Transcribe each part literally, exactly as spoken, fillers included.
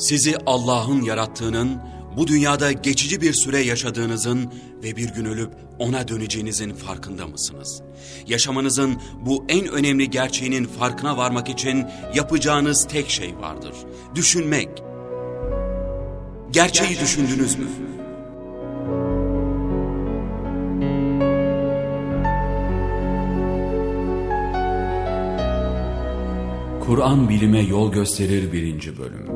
Sizi Allah'ın yarattığının, bu dünyada geçici bir süre yaşadığınızın ve bir gün ölüp ona döneceğinizin farkında mısınız? Yaşamanızın bu en önemli gerçeğinin farkına varmak için yapacağınız tek şey vardır. Düşünmek. Gerçeği düşündünüz mü? Kur'an bilime yol gösterir birinci bölüm.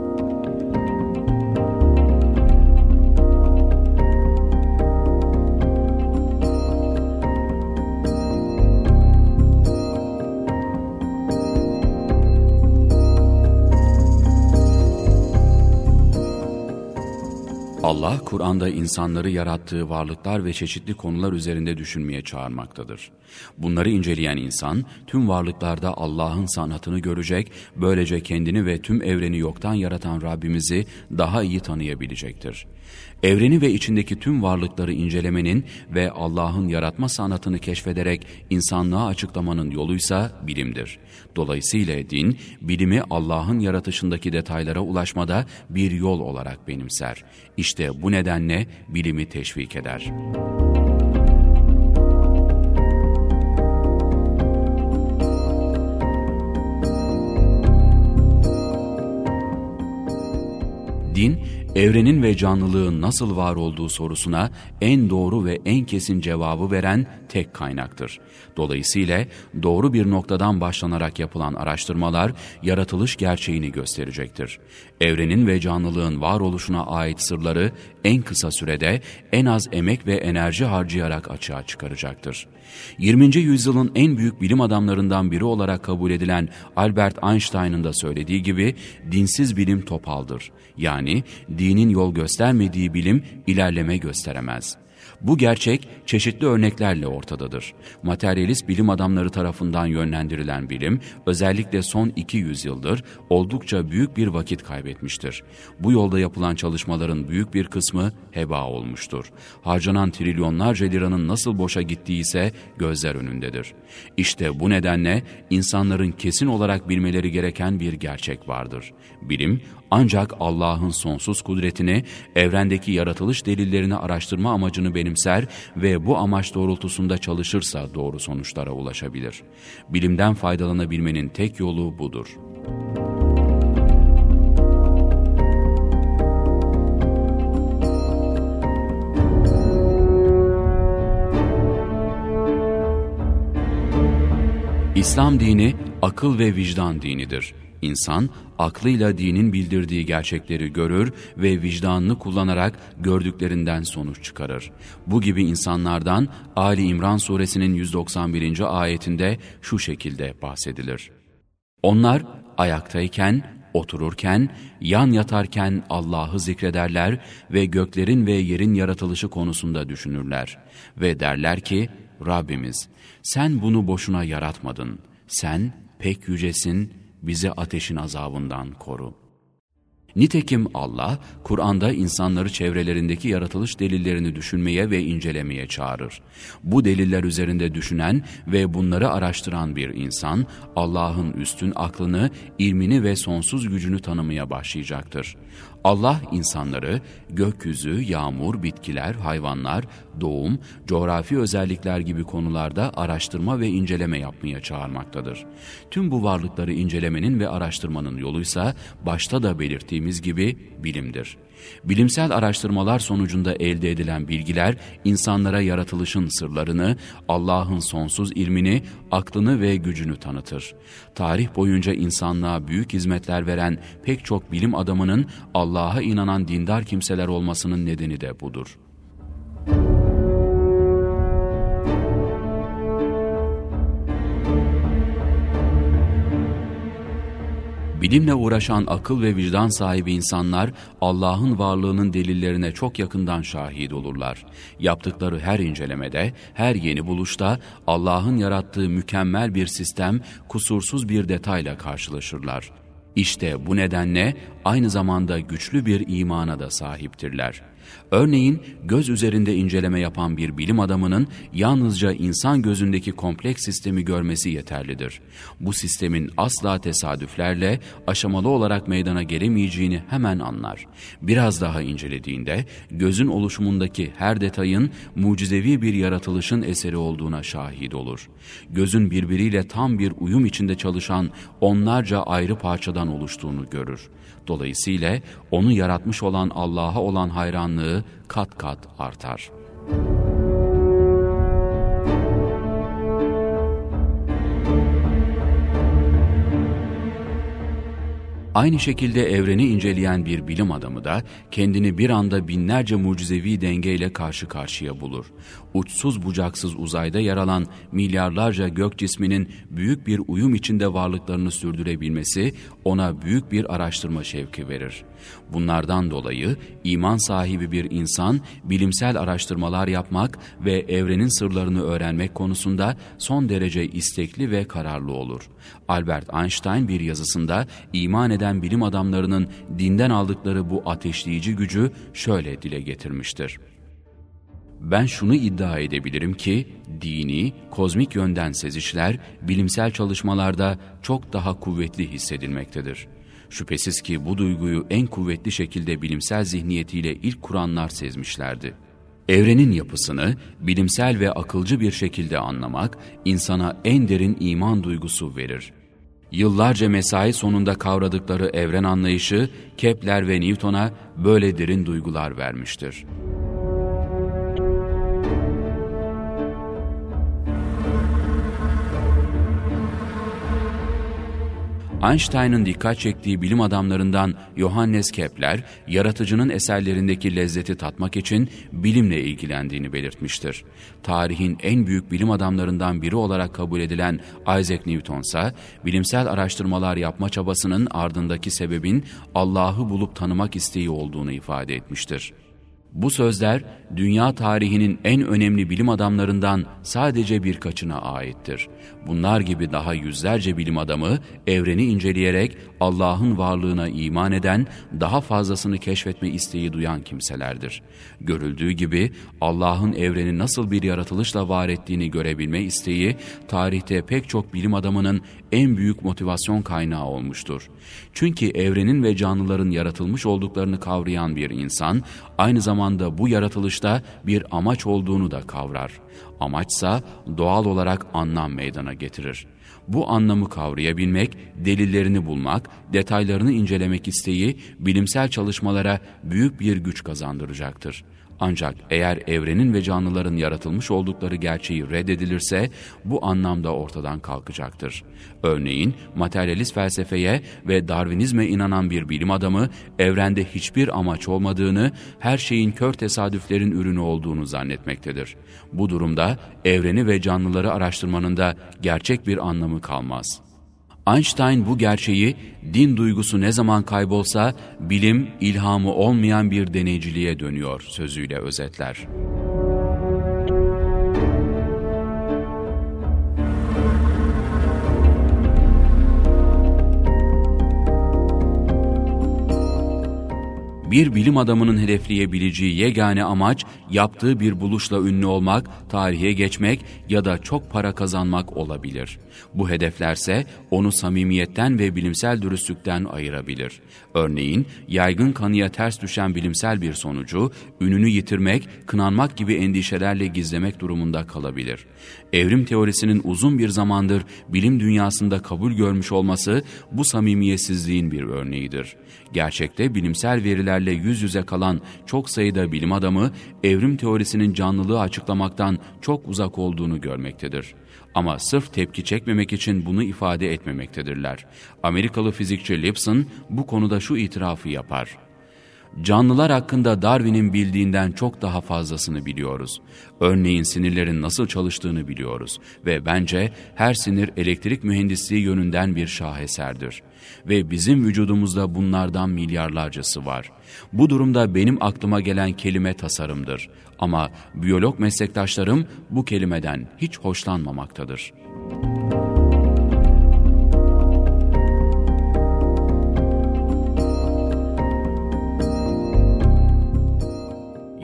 Allah, Kur'an'da insanları yarattığı varlıklar ve çeşitli konular üzerinde düşünmeye çağırmaktadır. Bunları inceleyen insan, tüm varlıklarda Allah'ın sanatını görecek, böylece kendini ve tüm evreni yoktan yaratan Rabbimizi daha iyi tanıyabilecektir. Evreni ve içindeki tüm varlıkları incelemenin ve Allah'ın yaratma sanatını keşfederek insanlığa açıklamanın yoluysa bilimdir. Dolayısıyla din, bilimi Allah'ın yaratışındaki detaylara ulaşmada bir yol olarak benimser. İşte bu nedenle bilimi teşvik eder. Din, evrenin ve canlılığın nasıl var olduğu sorusuna en doğru ve en kesin cevabı veren tek kaynaktır. Dolayısıyla doğru bir noktadan başlanarak yapılan araştırmalar yaratılış gerçeğini gösterecektir. Evrenin ve canlılığın varoluşuna ait sırları en kısa sürede en az emek ve enerji harcayarak açığa çıkaracaktır. yirminci yüzyılın en büyük bilim adamlarından biri olarak kabul edilen Albert Einstein'ın da söylediği gibi dinsiz bilim topaldır. Yani dinin yol göstermediği bilim ilerleme gösteremez. Bu gerçek çeşitli örneklerle ortadadır. Materyalist bilim adamları tarafından yönlendirilen bilim, özellikle son iki yüzyıldır oldukça büyük bir vakit kaybetmiştir. Bu yolda yapılan çalışmaların büyük bir kısmı heba olmuştur. Harcanan trilyonlarca liranın nasıl boşa gittiği ise gözler önündedir. İşte bu nedenle insanların kesin olarak bilmeleri gereken bir gerçek vardır. Bilim, ancak Allah'ın sonsuz kudretini, evrendeki yaratılış delillerini araştırma amacını benimser ve bu amaç doğrultusunda çalışırsa doğru sonuçlara ulaşabilir. Bilimden faydalanabilmenin tek yolu budur. İslam dini akıl ve vicdan dinidir. İnsan, aklıyla dinin bildirdiği gerçekleri görür ve vicdanını kullanarak gördüklerinden sonuç çıkarır. Bu gibi insanlardan Ali İmran suresinin yüz doksan birinci ayetinde şu şekilde bahsedilir. Onlar ayaktayken, otururken, yan yatarken Allah'ı zikrederler ve göklerin ve yerin yaratılışı konusunda düşünürler. Ve derler ki, Rabbimiz, sen bunu boşuna yaratmadın. Sen pek yücesin, bizi ateşin azabından koru. Nitekim Allah, Kur'an'da insanları çevrelerindeki yaratılış delillerini düşünmeye ve incelemeye çağırır. Bu deliller üzerinde düşünen ve bunları araştıran bir insan, Allah'ın üstün aklını, ilmini ve sonsuz gücünü tanımaya başlayacaktır. Allah insanları gökyüzü, yağmur, bitkiler, hayvanlar, doğum, coğrafi özellikler gibi konularda araştırma ve inceleme yapmaya çağırmaktadır. Tüm bu varlıkları incelemenin ve araştırmanın yoluysa başta da belirttiğimiz gibi bilimdir. Bilimsel araştırmalar sonucunda elde edilen bilgiler insanlara yaratılışın sırlarını, Allah'ın sonsuz ilmini, aklını ve gücünü tanıtır. Tarih boyunca insanlığa büyük hizmetler veren pek çok bilim adamının Allah'a inanan dindar kimseler olmasının nedeni de budur. Bilimle uğraşan akıl ve vicdan sahibi insanlar Allah'ın varlığının delillerine çok yakından şahit olurlar. Yaptıkları her incelemede, her yeni buluşta Allah'ın yarattığı mükemmel bir sistem, kusursuz bir detayla karşılaşırlar. İşte bu nedenle aynı zamanda güçlü bir imana da sahiptirler. Örneğin göz üzerinde inceleme yapan bir bilim adamının yalnızca insan gözündeki kompleks sistemi görmesi yeterlidir. Bu sistemin asla tesadüflerle aşamalı olarak meydana gelemeyeceğini hemen anlar. Biraz daha incelediğinde gözün oluşumundaki her detayın mucizevi bir yaratılışın eseri olduğuna şahit olur. Gözün birbiriyle tam bir uyum içinde çalışan onlarca ayrı parçadan oluştuğunu görür. Dolayısıyla onu yaratmış olan Allah'a olan hayranlığı kat kat artar. Aynı şekilde evreni inceleyen bir bilim adamı da kendini bir anda binlerce mucizevi dengeyle karşı karşıya bulur. Uçsuz bucaksız uzayda yer alan milyarlarca gök cisminin büyük bir uyum içinde varlıklarını sürdürebilmesi ona büyük bir araştırma şevki verir. Bunlardan dolayı iman sahibi bir insan bilimsel araştırmalar yapmak ve evrenin sırlarını öğrenmek konusunda son derece istekli ve kararlı olur. Albert Einstein bir yazısında iman eden bilim adamlarının dinden aldıkları bu ateşleyici gücü şöyle dile getirmiştir. Ben şunu iddia edebilirim ki dini, kozmik yönden sezişler bilimsel çalışmalarda çok daha kuvvetli hissedilmektedir. Şüphesiz ki bu duyguyu en kuvvetli şekilde bilimsel zihniyetiyle ilk kuranlar sezmişlerdi. Evrenin yapısını bilimsel ve akılcı bir şekilde anlamak insana en derin iman duygusu verir. Yıllarca mesai sonunda kavradıkları evren anlayışı Kepler ve Newton'a böyle derin duygular vermiştir. Einstein'ın dikkat çektiği bilim adamlarından Johannes Kepler, yaratıcının eserlerindeki lezzeti tatmak için bilimle ilgilendiğini belirtmiştir. Tarihin en büyük bilim adamlarından biri olarak kabul edilen Isaac Newton ise bilimsel araştırmalar yapma çabasının ardındaki sebebin Allah'ı bulup tanımak isteği olduğunu ifade etmiştir. Bu sözler dünya tarihinin en önemli bilim adamlarından sadece birkaçına aittir. Bunlar gibi daha yüzlerce bilim adamı evreni inceleyerek Allah'ın varlığına iman eden, daha fazlasını keşfetme isteği duyan kimselerdir. Görüldüğü gibi Allah'ın evreni nasıl bir yaratılışla var ettiğini görebilme isteği tarihte pek çok bilim adamının en büyük motivasyon kaynağı olmuştur. Çünkü evrenin ve canlıların yaratılmış olduklarını kavrayan bir insan aynı zamanda bu yaratılışta bir amaç olduğunu da kavrar. Amaçsa doğal olarak anlam meydana getirir. Bu anlamı kavrayabilmek, delillerini bulmak, detaylarını incelemek isteği bilimsel çalışmalara büyük bir güç kazandıracaktır. Ancak eğer evrenin ve canlıların yaratılmış oldukları gerçeği reddedilirse bu anlamda ortadan kalkacaktır. Örneğin materyalist felsefeye ve Darwinizme inanan bir bilim adamı evrende hiçbir amaç olmadığını, her şeyin kör tesadüflerin ürünü olduğunu zannetmektedir. Bu durumda evreni ve canlıları araştırmanın da gerçek bir anlamı kalmaz. Einstein bu gerçeği din duygusu ne zaman kaybolsa bilim ilhamı olmayan bir deneyciliğe dönüyor sözüyle özetler. Bir bilim adamının hedefleyebileceği yegane amaç, yaptığı bir buluşla ünlü olmak, tarihe geçmek ya da çok para kazanmak olabilir. Bu hedeflerse onu samimiyetten ve bilimsel dürüstlükten ayırabilir. Örneğin, yaygın kanıya ters düşen bilimsel bir sonucu, ününü yitirmek, kınanmak gibi endişelerle gizlemek durumunda kalabilir. Evrim teorisinin uzun bir zamandır bilim dünyasında kabul görmüş olması, bu samimiyetsizliğin bir örneğidir. Gerçekte bilimsel verilerle yüz yüze kalan çok sayıda bilim adamı, evrim teorisinin canlılığı açıklamaktan çok uzak olduğunu görmektedir. Ama sırf tepki çekmemek için bunu ifade etmemektedirler. Amerikalı fizikçi Lipson bu konuda şu itirafı yapar: Canlılar hakkında Darwin'in bildiğinden çok daha fazlasını biliyoruz. Örneğin sinirlerin nasıl çalıştığını biliyoruz ve bence her sinir elektrik mühendisliği yönünden bir şaheserdir. Ve bizim vücudumuzda bunlardan milyarlarcası var. Bu durumda benim aklıma gelen kelime tasarımdır. Ama biyolog meslektaşlarım bu kelimeden hiç hoşlanmamaktadır.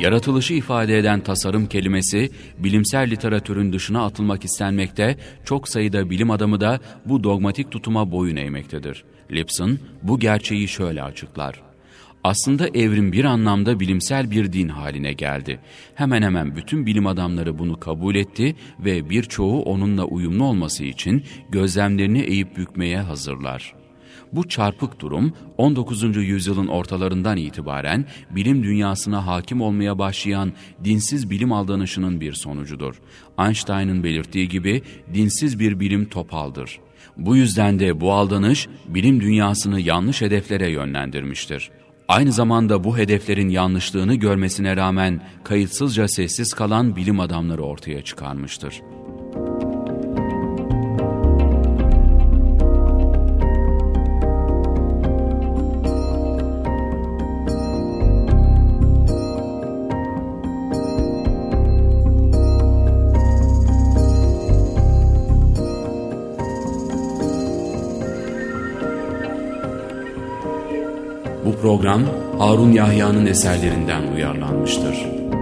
Yaratılışı ifade eden tasarım kelimesi, bilimsel literatürün dışına atılmak istenmekte, çok sayıda bilim adamı da bu dogmatik tutuma boyun eğmektedir. Lipson bu gerçeği şöyle açıklar. Aslında evrim bir anlamda bilimsel bir din haline geldi. Hemen hemen bütün bilim adamları bunu kabul etti ve birçoğu onunla uyumlu olması için gözlemlerini eğip bükmeye hazırlar. Bu çarpık durum on dokuzuncu yüzyılın ortalarından itibaren bilim dünyasına hakim olmaya başlayan dinsiz bilim aldanışının bir sonucudur. Einstein'ın belirttiği gibi dinsiz bir bilim topaldır. Bu yüzden de bu aldanış bilim dünyasını yanlış hedeflere yönlendirmiştir. Aynı zamanda bu hedeflerin yanlışlığını görmesine rağmen kayıtsızca sessiz kalan bilim adamları ortaya çıkarmıştır. Bu program Harun Yahya'nın eserlerinden uyarlanmıştır.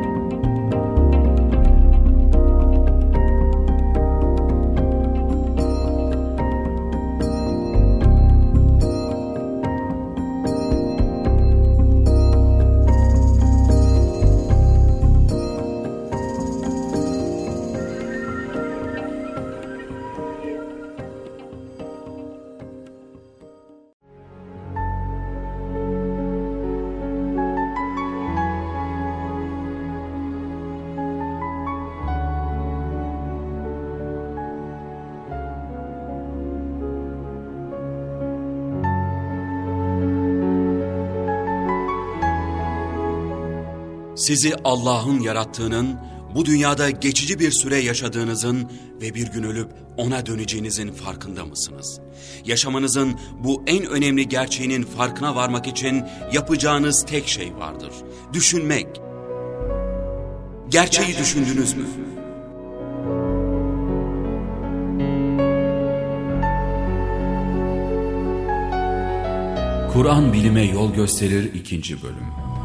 Sizi Allah'ın yarattığının, bu dünyada geçici bir süre yaşadığınızın ve bir gün ölüp ona döneceğinizin farkında mısınız? Yaşamanızın bu en önemli gerçeğinin farkına varmak için yapacağınız tek şey vardır. Düşünmek. Gerçeği düşündünüz mü? Kur'an bilime yol gösterir ikinci bölüm.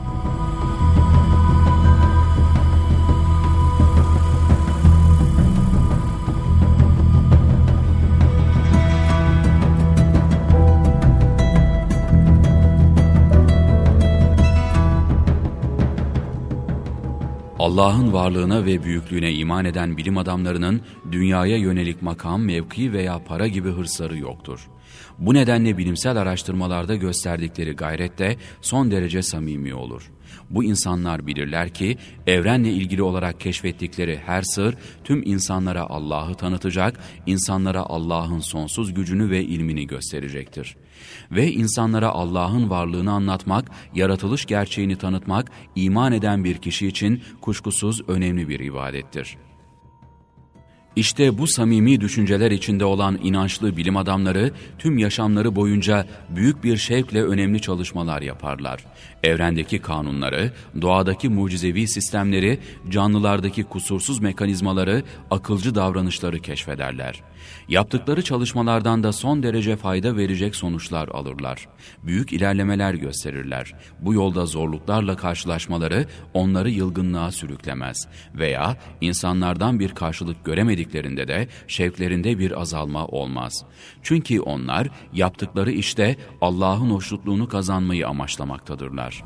Allah'ın varlığına ve büyüklüğüne iman eden bilim adamlarının dünyaya yönelik makam, mevki veya para gibi hırsları yoktur. Bu nedenle bilimsel araştırmalarda gösterdikleri gayret de son derece samimi olur. Bu insanlar bilirler ki evrenle ilgili olarak keşfettikleri her sır tüm insanlara Allah'ı tanıtacak, insanlara Allah'ın sonsuz gücünü ve ilmini gösterecektir. Ve insanlara Allah'ın varlığını anlatmak, yaratılış gerçeğini tanıtmak, iman eden bir kişi için kuşkusuz önemli bir ibadettir. İşte bu samimi düşünceler içinde olan inançlı bilim adamları tüm yaşamları boyunca büyük bir şevkle önemli çalışmalar yaparlar. Evrendeki kanunları, doğadaki mucizevi sistemleri, canlılardaki kusursuz mekanizmaları, akılcı davranışları keşfederler. Yaptıkları çalışmalardan da son derece fayda verecek sonuçlar alırlar. Büyük ilerlemeler gösterirler. Bu yolda zorluklarla karşılaşmaları onları yılgınlığa sürüklemez veya insanlardan bir karşılık göremediklerinde de şevklerinde bir azalma olmaz. Çünkü onlar yaptıkları işte Allah'ın hoşnutluğunu kazanmayı amaçlamaktadırlar.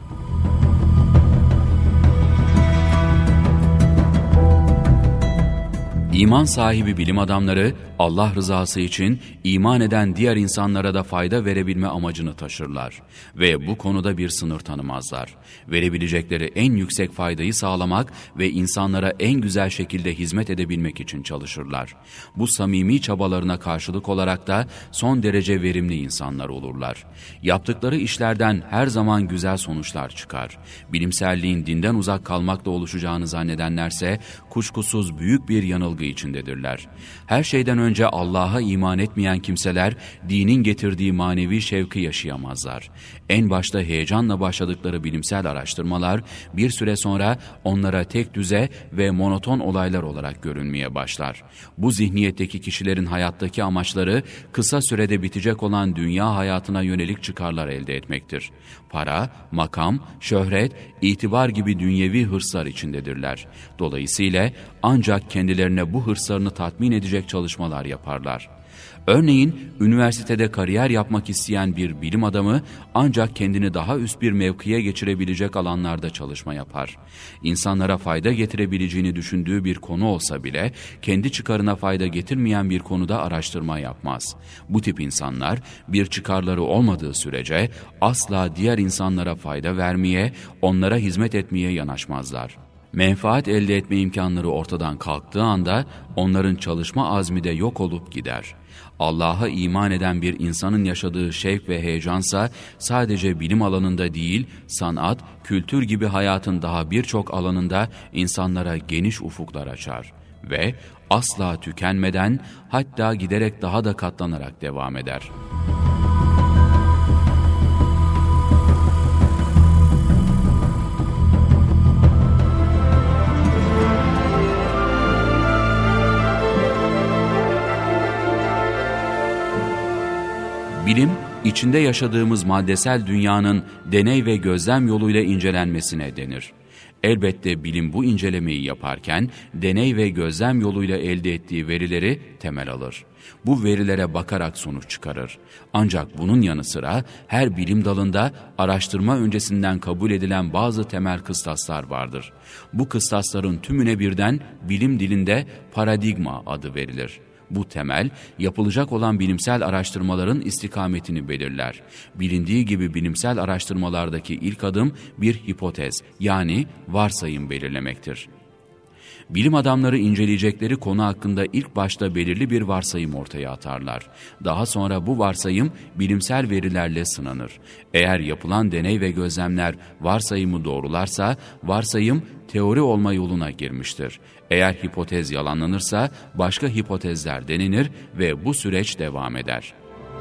İman sahibi bilim adamları Allah rızası için iman eden diğer insanlara da fayda verebilme amacını taşırlar ve bu konuda bir sınır tanımazlar. Verebilecekleri en yüksek faydayı sağlamak ve insanlara en güzel şekilde hizmet edebilmek için çalışırlar. Bu samimi çabalarına karşılık olarak da son derece verimli insanlar olurlar. Yaptıkları işlerden her zaman güzel sonuçlar çıkar. Bilimselliğin dinden uzak kalmakla oluşacağını zannedenlerse kuşkusuz büyük bir yanılgı yanılgı içindedirler. Her şeyden önce Allah'a iman etmeyen kimseler dinin getirdiği manevi şevki yaşayamazlar. En başta heyecanla başladıkları bilimsel araştırmalar bir süre sonra onlara tek düze ve monoton olaylar olarak görünmeye başlar. Bu zihniyetteki kişilerin hayattaki amaçları kısa sürede bitecek olan dünya hayatına yönelik çıkarlar elde etmektir. Para, makam, şöhret, itibar gibi dünyevi hırslar içindedirler. Dolayısıyla ancak kendilerine bu hırslarını tatmin edecek çalışmalar yaparlar. Örneğin üniversitede kariyer yapmak isteyen bir bilim adamı ancak kendini daha üst bir mevkiye geçirebilecek alanlarda çalışma yapar. İnsanlara fayda getirebileceğini düşündüğü bir konu olsa bile kendi çıkarına fayda getirmeyen bir konuda araştırma yapmaz. Bu tip insanlar bir çıkarları olmadığı sürece asla diğer insanlara fayda vermeye, onlara hizmet etmeye yanaşmazlar. Menfaat elde etme imkanları ortadan kalktığı anda onların çalışma azmi de yok olup gider. Allah'a iman eden bir insanın yaşadığı şevk ve heyecansa sadece bilim alanında değil, sanat, kültür gibi hayatın daha birçok alanında insanlara geniş ufuklar açar ve asla tükenmeden, hatta giderek daha da katlanarak devam eder. Bilim, içinde yaşadığımız maddesel dünyanın deney ve gözlem yoluyla incelenmesine denir. Elbette bilim bu incelemeyi yaparken deney ve gözlem yoluyla elde ettiği verileri temel alır. Bu verilere bakarak sonuç çıkarır. Ancak bunun yanı sıra her bilim dalında araştırma öncesinden kabul edilen bazı temel kıstaslar vardır. Bu kıstasların tümüne birden bilim dilinde paradigma adı verilir. Bu temel, yapılacak olan bilimsel araştırmaların istikametini belirler. Bilindiği gibi bilimsel araştırmalardaki ilk adım bir hipotez, yani varsayım belirlemektir. Bilim adamları inceleyecekleri konu hakkında ilk başta belirli bir varsayım ortaya atarlar. Daha sonra bu varsayım bilimsel verilerle sınanır. Eğer yapılan deney ve gözlemler varsayımı doğrularsa, varsayım teori olma yoluna girmiştir. Eğer hipotez yalanlanırsa başka hipotezler denenir ve bu süreç devam eder.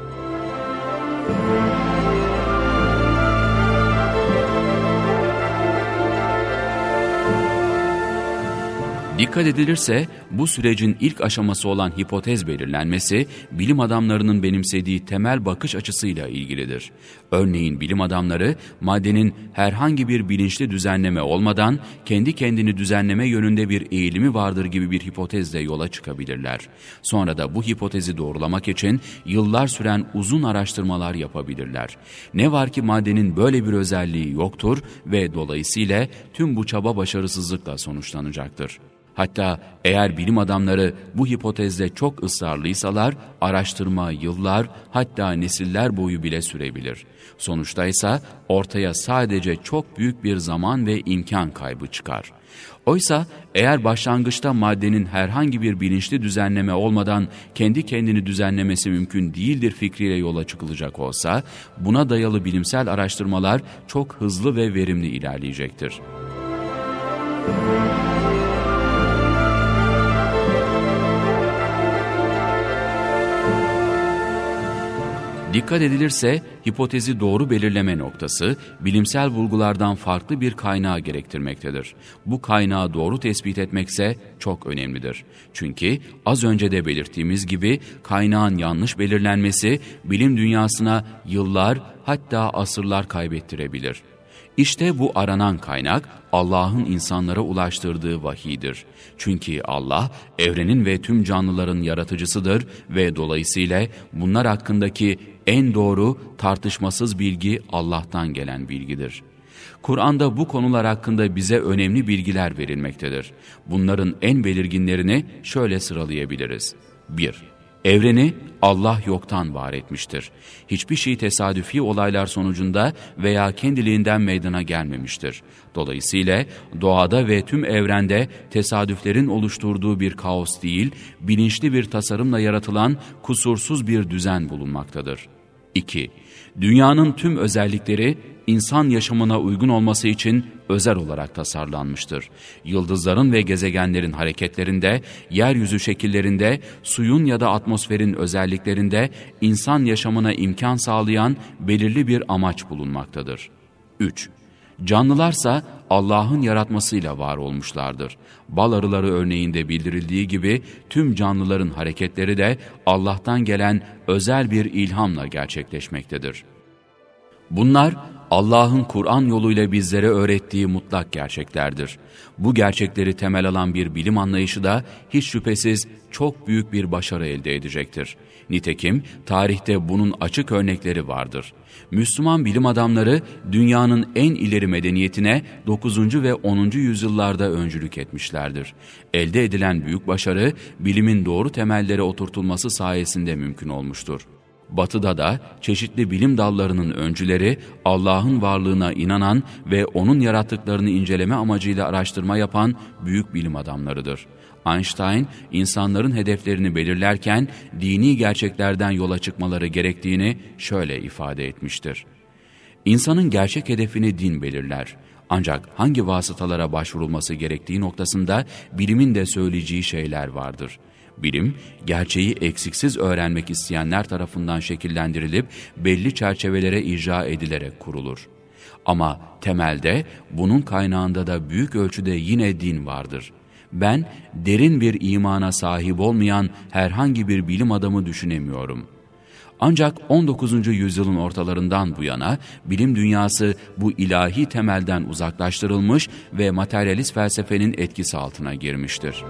Dikkat edilirse bu sürecin ilk aşaması olan hipotez belirlenmesi bilim adamlarının benimsediği temel bakış açısıyla ilgilidir. Örneğin bilim adamları maddenin herhangi bir bilinçli düzenleme olmadan kendi kendini düzenleme yönünde bir eğilimi vardır gibi bir hipotezle yola çıkabilirler. Sonra da bu hipotezi doğrulamak için yıllar süren uzun araştırmalar yapabilirler. Ne var ki maddenin böyle bir özelliği yoktur ve dolayısıyla tüm bu çaba başarısızlıkla sonuçlanacaktır. Hatta eğer bilim adamları bu hipotezde çok ısrarlıysalar, araştırma yıllar, hatta nesiller boyu bile sürebilir. Sonuçta ise ortaya sadece çok büyük bir zaman ve imkan kaybı çıkar. Oysa eğer başlangıçta maddenin herhangi bir bilinçli düzenleme olmadan kendi kendini düzenlemesi mümkün değildir fikriyle yola çıkılacak olsa, buna dayalı bilimsel araştırmalar çok hızlı ve verimli ilerleyecektir. Dikkat edilirse hipotezi doğru belirleme noktası bilimsel bulgulardan farklı bir kaynağı gerektirmektedir. Bu kaynağı doğru tespit etmekse çok önemlidir. Çünkü az önce de belirttiğimiz gibi kaynağın yanlış belirlenmesi bilim dünyasına yıllar, hatta asırlar kaybettirebilir. İşte bu aranan kaynak Allah'ın insanlara ulaştırdığı vahiydir. Çünkü Allah evrenin ve tüm canlıların yaratıcısıdır ve dolayısıyla bunlar hakkındaki en doğru, tartışmasız bilgi Allah'tan gelen bilgidir. Kur'an'da bu konular hakkında bize önemli bilgiler verilmektedir. Bunların en belirginlerini şöyle sıralayabiliriz. bir Evreni Allah yoktan var etmiştir. Hiçbir şey tesadüfi olaylar sonucunda veya kendiliğinden meydana gelmemiştir. Dolayısıyla doğada ve tüm evrende tesadüflerin oluşturduğu bir kaos değil, bilinçli bir tasarımla yaratılan kusursuz bir düzen bulunmaktadır. İki, Dünyanın tüm özellikleri insan yaşamına uygun olması için özel olarak tasarlanmıştır. Yıldızların ve gezegenlerin hareketlerinde, yeryüzü şekillerinde, suyun ya da atmosferin özelliklerinde insan yaşamına imkan sağlayan belirli bir amaç bulunmaktadır. Üç, Canlılarsa Allah'ın yaratmasıyla var olmuşlardır. Bal arıları örneğinde bildirildiği gibi tüm canlıların hareketleri de Allah'tan gelen özel bir ilhamla gerçekleşmektedir. Bunlar Allah'ın Kur'an yoluyla bizlere öğrettiği mutlak gerçeklerdir. Bu gerçekleri temel alan bir bilim anlayışı da hiç şüphesiz çok büyük bir başarı elde edecektir. Nitekim tarihte bunun açık örnekleri vardır. Müslüman bilim adamları dünyanın en ileri medeniyetine dokuzuncu ve onuncu yüzyıllarda öncülük etmişlerdir. Elde edilen büyük başarı bilimin doğru temellere oturtulması sayesinde mümkün olmuştur. Batı'da da çeşitli bilim dallarının öncüleri Allah'ın varlığına inanan ve O'nun yarattıklarını inceleme amacıyla araştırma yapan büyük bilim adamlarıdır. Einstein, insanların hedeflerini belirlerken dini gerçeklerden yola çıkmaları gerektiğini şöyle ifade etmiştir. İnsanın gerçek hedefini din belirler. Ancak hangi vasıtalara başvurulması gerektiği noktasında bilimin de söyleyeceği şeyler vardır. Bilim, gerçeği eksiksiz öğrenmek isteyenler tarafından şekillendirilip belli çerçevelere icra edilerek kurulur. Ama temelde bunun kaynağında da büyük ölçüde yine din vardır. Ben derin bir imana sahip olmayan herhangi bir bilim adamı düşünemiyorum. Ancak on dokuzuncu yüzyılın ortalarından bu yana bilim dünyası bu ilahi temelden uzaklaştırılmış ve materyalist felsefenin etkisi altına girmiştir.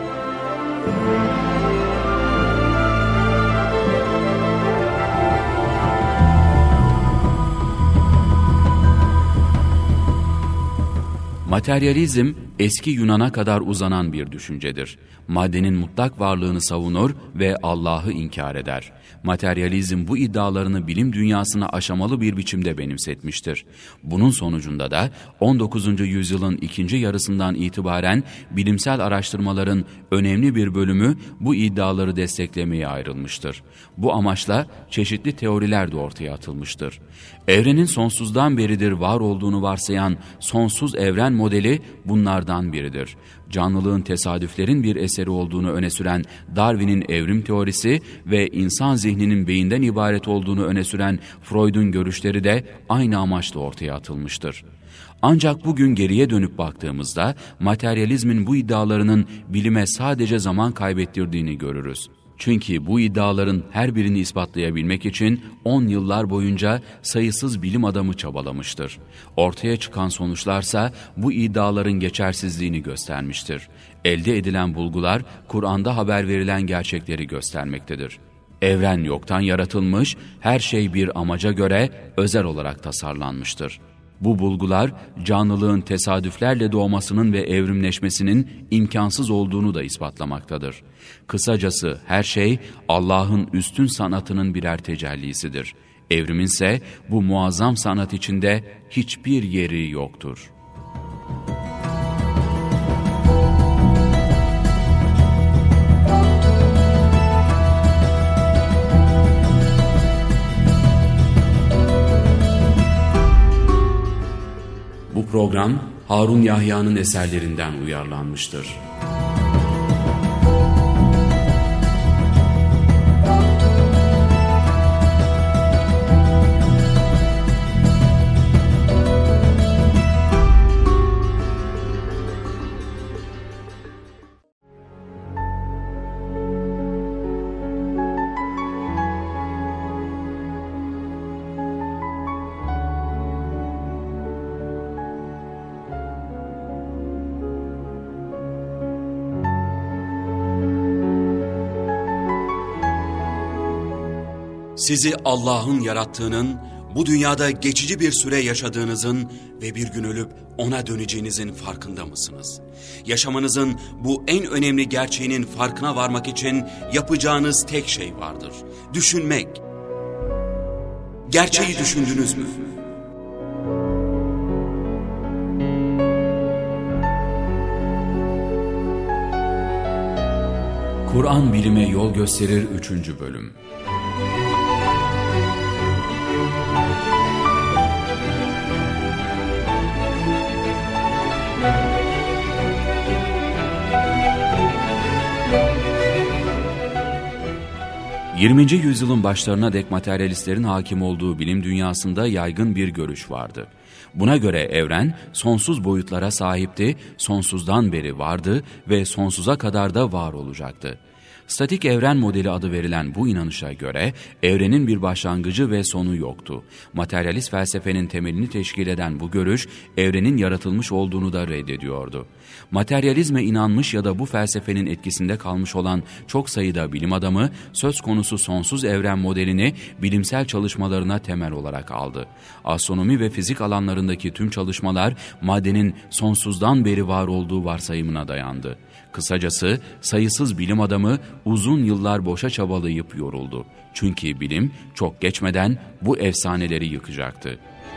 Materyalizm, eski Yunan'a kadar uzanan bir düşüncedir. Maddenin mutlak varlığını savunur ve Allah'ı inkar eder. Materyalizm bu iddialarını bilim dünyasına aşamalı bir biçimde benimsetmiştir. Bunun sonucunda da on dokuzuncu yüzyılın ikinci yarısından itibaren bilimsel araştırmaların önemli bir bölümü bu iddiaları desteklemeye ayrılmıştır. Bu amaçla çeşitli teoriler de ortaya atılmıştır. Evrenin sonsuzdan beridir var olduğunu varsayan sonsuz evren modeli bunlardan biridir. Canlılığın tesadüflerin bir eseri olduğunu öne süren Darwin'in evrim teorisi ve insan zihninin beyinden ibaret olduğunu öne süren Freud'un görüşleri de aynı amaçla ortaya atılmıştır. Ancak bugün geriye dönüp baktığımızda materyalizmin bu iddialarının bilime sadece zaman kaybettirdiğini görürüz. Çünkü bu iddiaların her birini ispatlayabilmek için on yıllar boyunca sayısız bilim adamı çabalamıştır. Ortaya çıkan sonuçlarsa bu iddiaların geçersizliğini göstermiştir. Elde edilen bulgular Kur'an'da haber verilen gerçekleri göstermektedir. Evren yoktan yaratılmış, her şey bir amaca göre özel olarak tasarlanmıştır. Bu bulgular canlılığın tesadüflerle doğmasının ve evrimleşmesinin imkansız olduğunu da ispatlamaktadır. Kısacası her şey Allah'ın üstün sanatının birer tecellisidir. Evriminse bu muazzam sanat içinde hiçbir yeri yoktur. Bu program Harun Yahya'nın eserlerinden uyarlanmıştır. Sizi Allah'ın yarattığının, bu dünyada geçici bir süre yaşadığınızın ve bir gün ölüp O'na döneceğinizin farkında mısınız? Yaşamanızın bu en önemli gerçeğinin farkına varmak için yapacağınız tek şey vardır. Düşünmek. Gerçeği Gerçekten düşündünüz mü? Kur'an bilime yol gösterir üçüncü bölüm. yirminci yüzyılın başlarına dek materyalistlerin hakim olduğu bilim dünyasında yaygın bir görüş vardı. Buna göre evren sonsuz boyutlara sahipti, sonsuzdan beri vardı ve sonsuza kadar da var olacaktı. Statik evren modeli adı verilen bu inanışa göre evrenin bir başlangıcı ve sonu yoktu. Materyalist felsefenin temelini teşkil eden bu görüş evrenin yaratılmış olduğunu da reddediyordu. Materyalizme inanmış ya da bu felsefenin etkisinde kalmış olan çok sayıda bilim adamı söz konusu sonsuz evren modelini bilimsel çalışmalarına temel olarak aldı. Astronomi ve fizik alanlarındaki tüm çalışmalar maddenin sonsuzdan beri var olduğu varsayımına dayandı. Kısacası sayısız bilim adamı uzun yıllar boşa çabalayıp yoruldu. Çünkü bilim çok geçmeden bu efsaneleri yıkacaktı.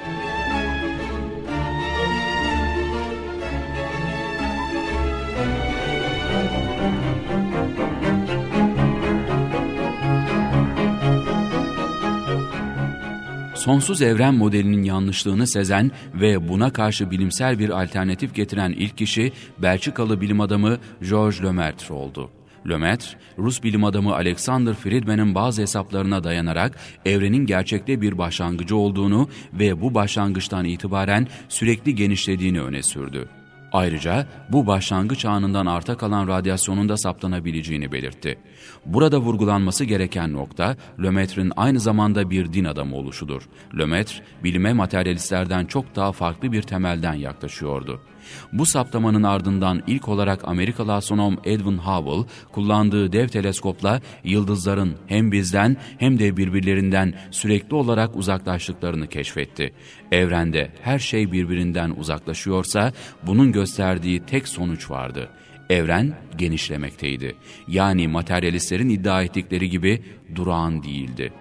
Sonsuz evren modelinin yanlışlığını sezen ve buna karşı bilimsel bir alternatif getiren ilk kişi Belçikalı bilim adamı Georges Lemaitre oldu. Lemaitre, Rus bilim adamı Alexander Friedman'ın bazı hesaplarına dayanarak evrenin gerçekte bir başlangıcı olduğunu ve bu başlangıçtan itibaren sürekli genişlediğini öne sürdü. Ayrıca bu başlangıç anından arta kalan radyasyonun da saptanabileceğini belirtti. Burada vurgulanması gereken nokta, Lemaitre'in aynı zamanda bir din adamı oluşudur. Lemaitre, bilime materyalistlerden çok daha farklı bir temelden yaklaşıyordu. Bu saptamanın ardından ilk olarak Amerikalı astronom Edwin Hubble kullandığı dev teleskopla yıldızların hem bizden hem de birbirlerinden sürekli olarak uzaklaştıklarını keşfetti. Evrende her şey birbirinden uzaklaşıyorsa bunun gösterdiği tek sonuç vardı. Evren genişlemekteydi. Yani materyalistlerin iddia ettikleri gibi durağan değildi.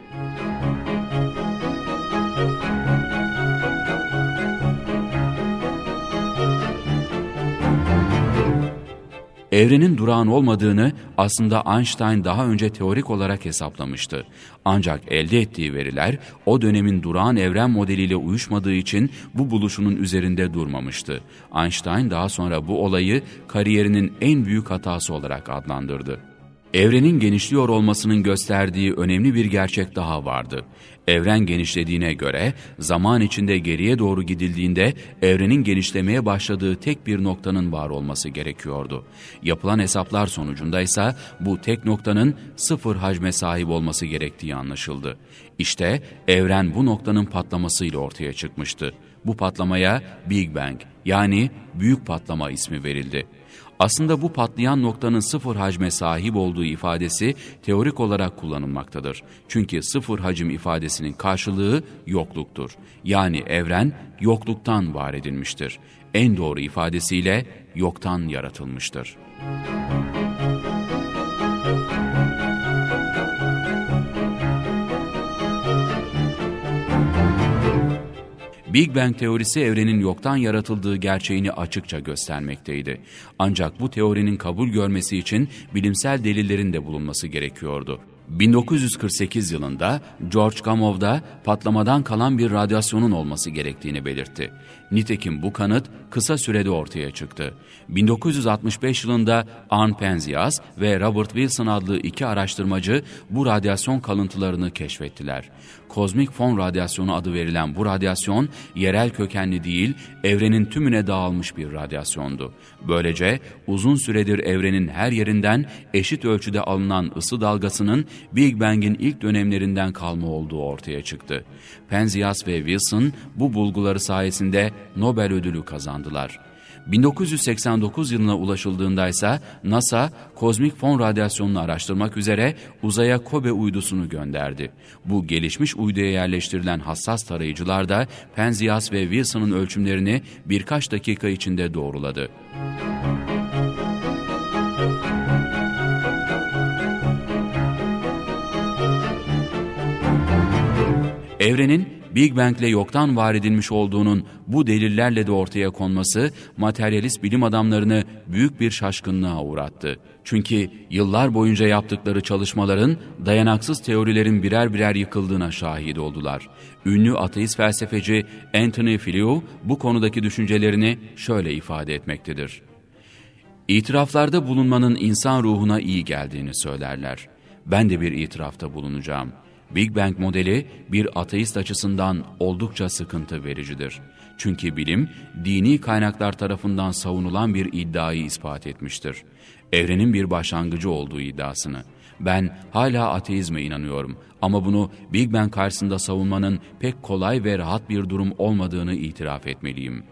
Evrenin durağan olmadığını aslında Einstein daha önce teorik olarak hesaplamıştı. Ancak elde ettiği veriler o dönemin durağan evren modeliyle uyuşmadığı için bu buluşunun üzerinde durmamıştı. Einstein daha sonra bu olayı kariyerinin en büyük hatası olarak adlandırdı. Evrenin genişliyor olmasının gösterdiği önemli bir gerçek daha vardı. Evren genişlediğine göre zaman içinde geriye doğru gidildiğinde evrenin genişlemeye başladığı tek bir noktanın var olması gerekiyordu. Yapılan hesaplar sonucunda ise bu tek noktanın sıfır hacme sahip olması gerektiği anlaşıldı. İşte evren bu noktanın patlamasıyla ortaya çıkmıştı. Bu patlamaya Big Bang yani büyük patlama ismi verildi. Aslında bu patlayan noktanın sıfır hacme sahip olduğu ifadesi teorik olarak kullanılmaktadır. Çünkü sıfır hacim ifadesinin karşılığı yokluktur. Yani evren yokluktan var edilmiştir. En doğru ifadesiyle yoktan yaratılmıştır. Big Bang teorisi evrenin yoktan yaratıldığı gerçeğini açıkça göstermekteydi. Ancak bu teorinin kabul görmesi için bilimsel delillerin de bulunması gerekiyordu. bin dokuz yüz kırk sekiz yılında George Gamow da patlamadan kalan bir radyasyonun olması gerektiğini belirtti. Nitekim bu kanıt kısa sürede ortaya çıktı. bin dokuz yüz altmış beş yılında Arne Penzias ve Robert Wilson adlı iki araştırmacı bu radyasyon kalıntılarını keşfettiler. Kozmik fon radyasyonu adı verilen bu radyasyon yerel kökenli değil, evrenin tümüne dağılmış bir radyasyondu. Böylece uzun süredir evrenin her yerinden eşit ölçüde alınan ısı dalgasının Big Bang'in ilk dönemlerinden kalma olduğu ortaya çıktı. Penzias ve Wilson bu bulguları sayesinde Nobel ödülü kazandılar. bin dokuz yüz seksen dokuz yılına ulaşıldığında ise NASA, kozmik fon radyasyonunu araştırmak üzere uzaya Kobe uydusunu gönderdi. Bu gelişmiş uyduya yerleştirilen hassas tarayıcılar da Penzias ve Wilson'ın ölçümlerini birkaç dakika içinde doğruladı. Evrenin Big Bang'le yoktan var edilmiş olduğunun bu delillerle de ortaya konması materyalist bilim adamlarını büyük bir şaşkınlığa uğrattı. Çünkü yıllar boyunca yaptıkları çalışmaların dayanaksız teorilerin birer birer yıkıldığına şahit oldular. Ünlü ateist felsefeci Anthony Flew bu konudaki düşüncelerini şöyle ifade etmektedir. İtiraflarda bulunmanın insan ruhuna iyi geldiğini söylerler. ben de bir itirafta bulunacağım. Big Bang modeli bir ateist açısından oldukça sıkıntı vericidir. Çünkü bilim, dini kaynaklar tarafından savunulan bir iddiayı ispat etmiştir. Evrenin bir başlangıcı olduğu iddiasını. Ben hala ateizme inanıyorum ama bunu Big Bang karşısında savunmanın pek kolay ve rahat bir durum olmadığını itiraf etmeliyim.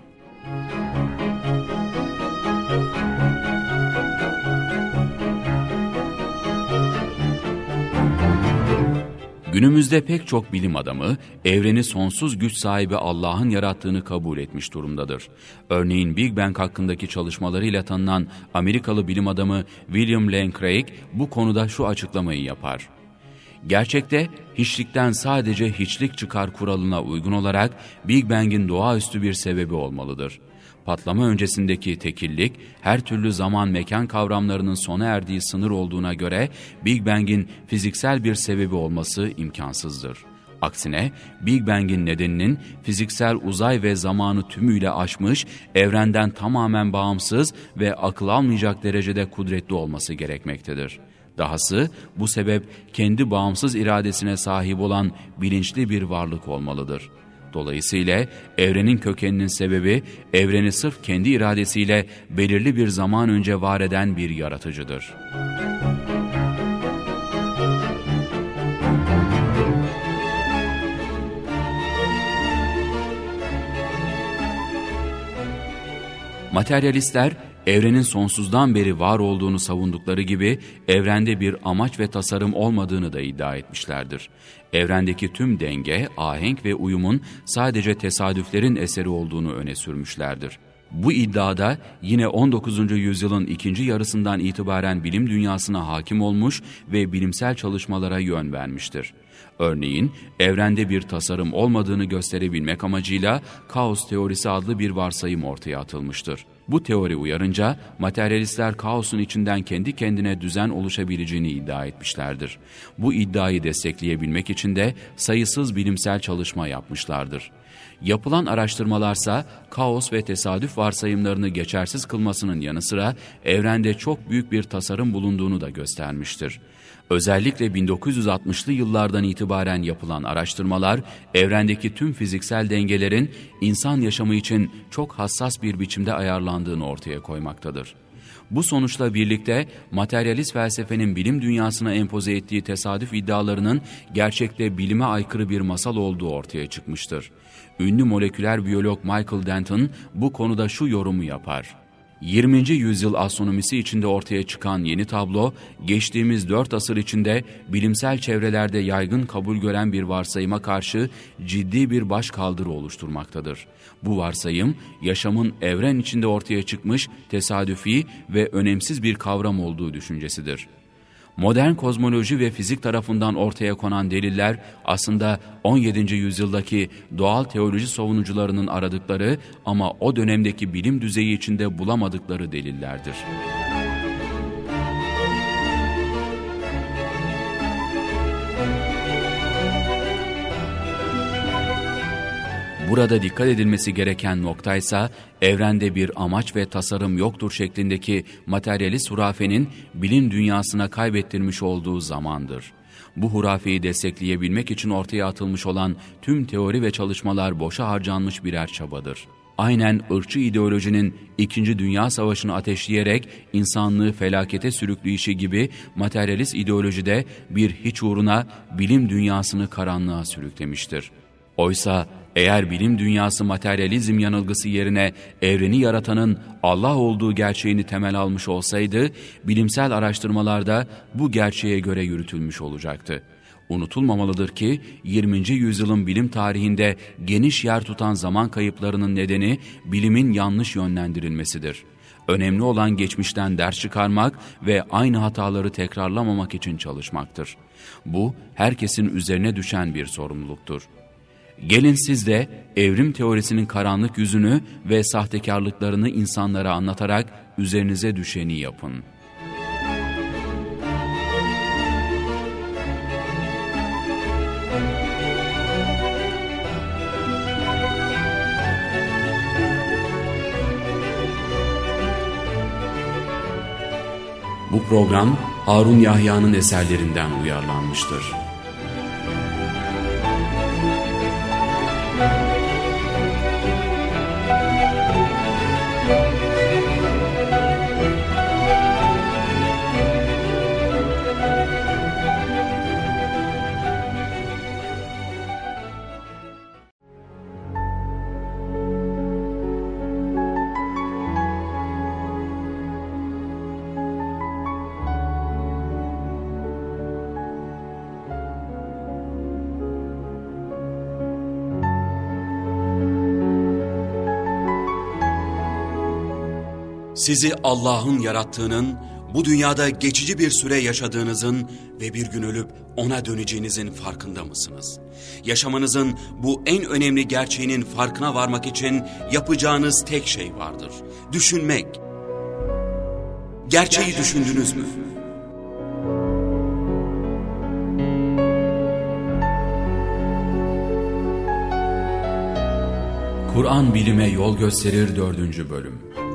Günümüzde pek çok bilim adamı, evreni sonsuz güç sahibi Allah'ın yarattığını kabul etmiş durumdadır. Örneğin Big Bang hakkındaki çalışmalarıyla tanınan Amerikalı bilim adamı William Lane Craig bu konuda şu açıklamayı yapar. Gerçekte hiçlikten sadece hiçlik çıkar kuralına uygun olarak Big Bang'in doğaüstü bir sebebi olmalıdır. Patlama öncesindeki tekillik, her türlü zaman mekan kavramlarının sona erdiği sınır olduğuna göre Big Bang'in fiziksel bir sebebi olması imkansızdır. Aksine Big Bang'in nedeninin fiziksel uzay ve zamanı tümüyle aşmış, evrenden tamamen bağımsız ve akıl almayacak derecede kudretli olması gerekmektedir. Dahası bu sebep kendi bağımsız iradesine sahip olan bilinçli bir varlık olmalıdır. Dolayısıyla evrenin kökeninin sebebi, evreni sırf kendi iradesiyle belirli bir zaman önce var eden bir yaratıcıdır. Materyalistler, evrenin sonsuzdan beri var olduğunu savundukları gibi evrende bir amaç ve tasarım olmadığını da iddia etmişlerdir. Evrendeki tüm denge, ahenk ve uyumun sadece tesadüflerin eseri olduğunu öne sürmüşlerdir. Bu iddiada yine on dokuzuncu yüzyılın ikinci yarısından itibaren bilim dünyasına hakim olmuş ve bilimsel çalışmalara yön vermiştir. Örneğin, evrende bir tasarım olmadığını gösterebilmek amacıyla kaos teorisi adlı bir varsayım ortaya atılmıştır. Bu teori uyarınca materyalistler kaosun içinden kendi kendine düzen oluşabileceğini iddia etmişlerdir. Bu iddiayı destekleyebilmek için de sayısız bilimsel çalışma yapmışlardır. Yapılan araştırmalarsa kaos ve tesadüf varsayımlarını geçersiz kılmasının yanı sıra evrende çok büyük bir tasarım bulunduğunu da göstermiştir. Özellikle bin dokuz yüz altmışlı yıllardan itibaren yapılan araştırmalar, evrendeki tüm fiziksel dengelerin insan yaşamı için çok hassas bir biçimde ayarlandığını ortaya koymaktadır. Bu sonuçla birlikte materyalist felsefenin bilim dünyasına empoze ettiği tesadüf iddialarının gerçekte bilime aykırı bir masal olduğu ortaya çıkmıştır. Ünlü moleküler biyolog Michael Denton bu konuda şu yorumu yapar. yirminci yüzyıl astronomisi içinde ortaya çıkan yeni tablo, geçtiğimiz dört asır içinde bilimsel çevrelerde yaygın kabul gören bir varsayıma karşı ciddi bir başkaldırı oluşturmaktadır. Bu varsayım, yaşamın evren içinde ortaya çıkmış tesadüfi ve önemsiz bir kavram olduğu düşüncesidir. Modern kozmoloji ve fizik tarafından ortaya konan deliller aslında on yedinci yüzyıldaki doğal teoloji savunucularının aradıkları ama o dönemdeki bilim düzeyi içinde bulamadıkları delillerdir. Burada dikkat edilmesi gereken noktaysa evrende bir amaç ve tasarım yoktur şeklindeki materyalist hurafenin bilim dünyasına kaybettirmiş olduğu zamandır. Bu hurafeyi destekleyebilmek için ortaya atılmış olan tüm teori ve çalışmalar boşa harcanmış birer çabadır. Aynen ırkçı ideolojinin İkinci Dünya Savaşı'nı ateşleyerek insanlığı felakete sürükleyişi gibi materyalist ideolojide bir hiç uğruna bilim dünyasını karanlığa sürüklemiştir. Oysa eğer bilim dünyası materyalizm yanılgısı yerine evreni yaratanın Allah olduğu gerçeğini temel almış olsaydı, bilimsel araştırmalarda bu gerçeğe göre yürütülmüş olacaktı. Unutulmamalıdır ki yirminci yüzyılın bilim tarihinde geniş yer tutan zaman kayıplarının nedeni bilimin yanlış yönlendirilmesidir. Önemli olan geçmişten ders çıkarmak ve aynı hataları tekrarlamamak için çalışmaktır. Bu herkesin üzerine düşen bir sorumluluktur. Gelin siz de evrim teorisinin karanlık yüzünü ve sahtekarlıklarını insanlara anlatarak üzerinize düşeni yapın. Bu program Harun Yahya'nın eserlerinden uyarlanmıştır. Sizi Allah'ın yarattığının, bu dünyada geçici bir süre yaşadığınızın ve bir gün ölüp ona döneceğinizin farkında mısınız? Yaşamanızın bu en önemli gerçeğinin farkına varmak için yapacağınız tek şey vardır. Düşünmek. Gerçeği düşündünüz mü? Kur'an bilime yol gösterir dördüncü bölüm.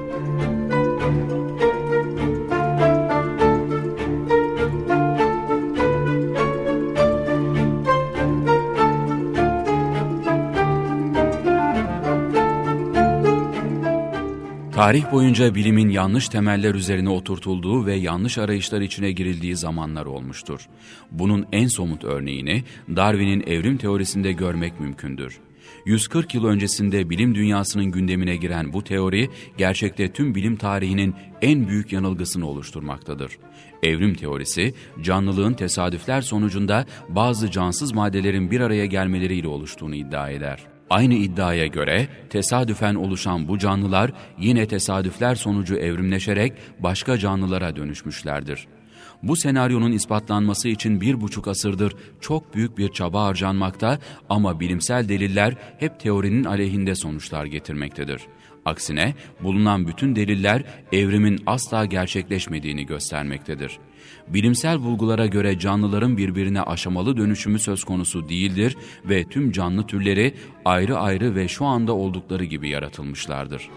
Tarih boyunca bilimin yanlış temeller üzerine oturtulduğu ve yanlış arayışlar içine girildiği zamanlar olmuştur. Bunun en somut örneğini Darwin'in evrim teorisinde görmek mümkündür. yüz kırk yıl öncesinde bilim dünyasının gündemine giren bu teori, gerçekte tüm bilim tarihinin en büyük yanılgısını oluşturmaktadır. Evrim teorisi, canlılığın tesadüfler sonucunda bazı cansız maddelerin bir araya gelmeleriyle oluştuğunu iddia eder. Aynı iddiaya göre tesadüfen oluşan bu canlılar yine tesadüfler sonucu evrimleşerek başka canlılara dönüşmüşlerdir. Bu senaryonun ispatlanması için bir buçuk asırdır çok büyük bir çaba harcanmakta ama bilimsel deliller hep teorinin aleyhinde sonuçlar getirmektedir. Aksine bulunan bütün deliller evrimin asla gerçekleşmediğini göstermektedir. Bilimsel bulgulara göre canlıların birbirine aşamalı dönüşümü söz konusu değildir ve tüm canlı türleri ayrı ayrı ve şu anda oldukları gibi yaratılmışlardır.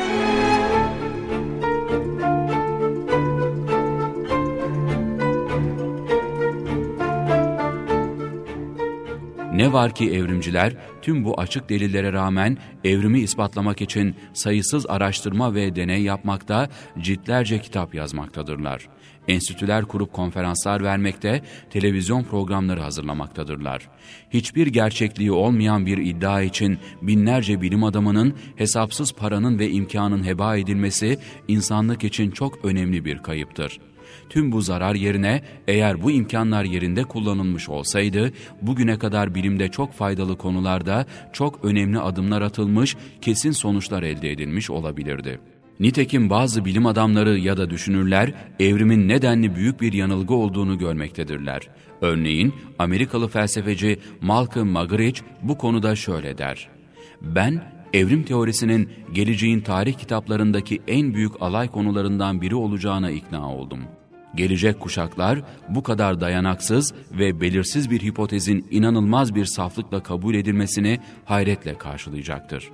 Ne var ki evrimciler tüm bu açık delillere rağmen evrimi ispatlamak için sayısız araştırma ve deney yapmakta, ciltlerce kitap yazmaktadırlar. Enstitüler kurup konferanslar vermekte, televizyon programları hazırlamaktadırlar. Hiçbir gerçekliği olmayan bir iddia için binlerce bilim adamının hesapsız paranın ve imkanın heba edilmesi insanlık için çok önemli bir kayıptır. Tüm bu zarar yerine eğer bu imkanlar yerinde kullanılmış olsaydı, bugüne kadar bilimde çok faydalı konularda çok önemli adımlar atılmış, kesin sonuçlar elde edilmiş olabilirdi. Nitekim bazı bilim adamları ya da düşünürler, evrimin nedenli büyük bir yanılgı olduğunu görmektedirler. Örneğin Amerikalı felsefeci Malcolm Muggeridge bu konuda şöyle der: "Ben, evrim teorisinin geleceğin tarih kitaplarındaki en büyük alay konularından biri olacağına ikna oldum. Gelecek kuşaklar bu kadar dayanaksız ve belirsiz bir hipotezin inanılmaz bir saflıkla kabul edilmesini hayretle karşılayacaktır."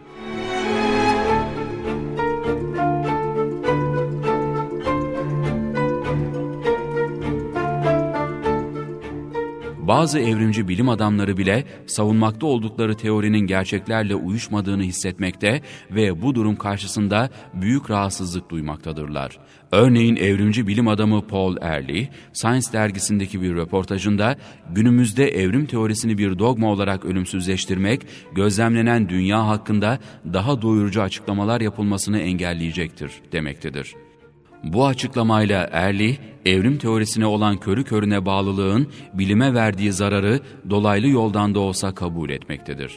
Bazı evrimci bilim adamları bile savunmakta oldukları teorinin gerçeklerle uyuşmadığını hissetmekte ve bu durum karşısında büyük rahatsızlık duymaktadırlar. Örneğin evrimci bilim adamı Paul Ehrlich, Science dergisindeki bir röportajında günümüzde evrim teorisini bir dogma olarak ölümsüzleştirmek, gözlemlenen dünya hakkında daha doyurucu açıklamalar yapılmasını engelleyecektir demektedir. Bu açıklamayla Ehrlich, evrim teorisine olan körü körüne bağlılığın bilime verdiği zararı dolaylı yoldan da olsa kabul etmektedir.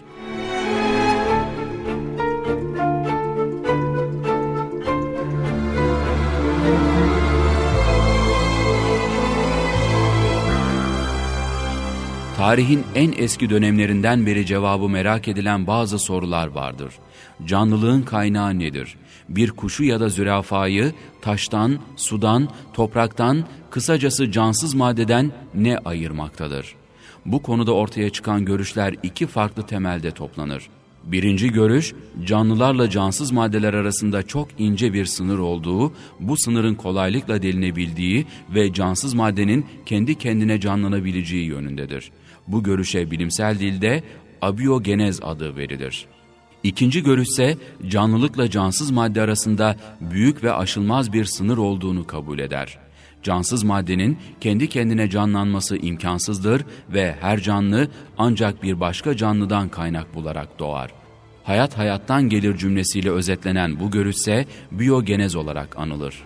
Tarihin en eski dönemlerinden beri cevabı merak edilen bazı sorular vardır. Canlılığın kaynağı nedir? Bir kuşu ya da zürafayı taştan, sudan, topraktan, kısacası cansız maddeden ne ayırmaktadır? Bu konuda ortaya çıkan görüşler iki farklı temelde toplanır. Birinci görüş, canlılarla cansız maddeler arasında çok ince bir sınır olduğu, bu sınırın kolaylıkla delinebildiği ve cansız maddenin kendi kendine canlanabileceği yönündedir. Bu görüşe bilimsel dilde abiyogenez adı verilir. İkinci görüşse canlılıkla cansız madde arasında büyük ve aşılmaz bir sınır olduğunu kabul eder. Cansız maddenin kendi kendine canlanması imkansızdır ve her canlı ancak bir başka canlıdan kaynak bularak doğar. Hayat hayattan gelir cümlesiyle özetlenen bu görüşse biyogenez olarak anılır.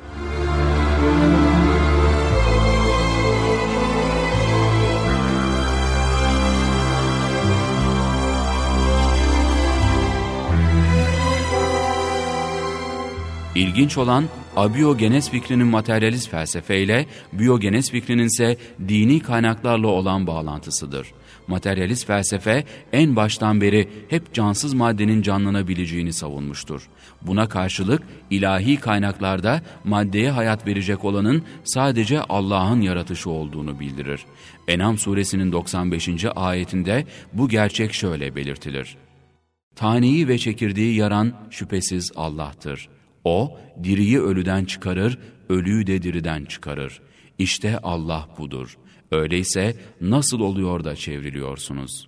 İlginç olan abiyogenez fikrinin materyalist felsefeyle, biyogenez fikrinin ise dini kaynaklarla olan bağlantısıdır. Materyalist felsefe en baştan beri hep cansız maddenin canlanabileceğini savunmuştur. Buna karşılık ilahi kaynaklarda maddeye hayat verecek olanın sadece Allah'ın yaratışı olduğunu bildirir. En'am suresinin doksan beşinci ayetinde bu gerçek şöyle belirtilir. Taneyi ve çekirdeği yaran şüphesiz Allah'tır. O, diriyi ölüden çıkarır, ölüyü de diriden çıkarır. İşte Allah budur. Öyleyse nasıl oluyor da çevriliyorsunuz?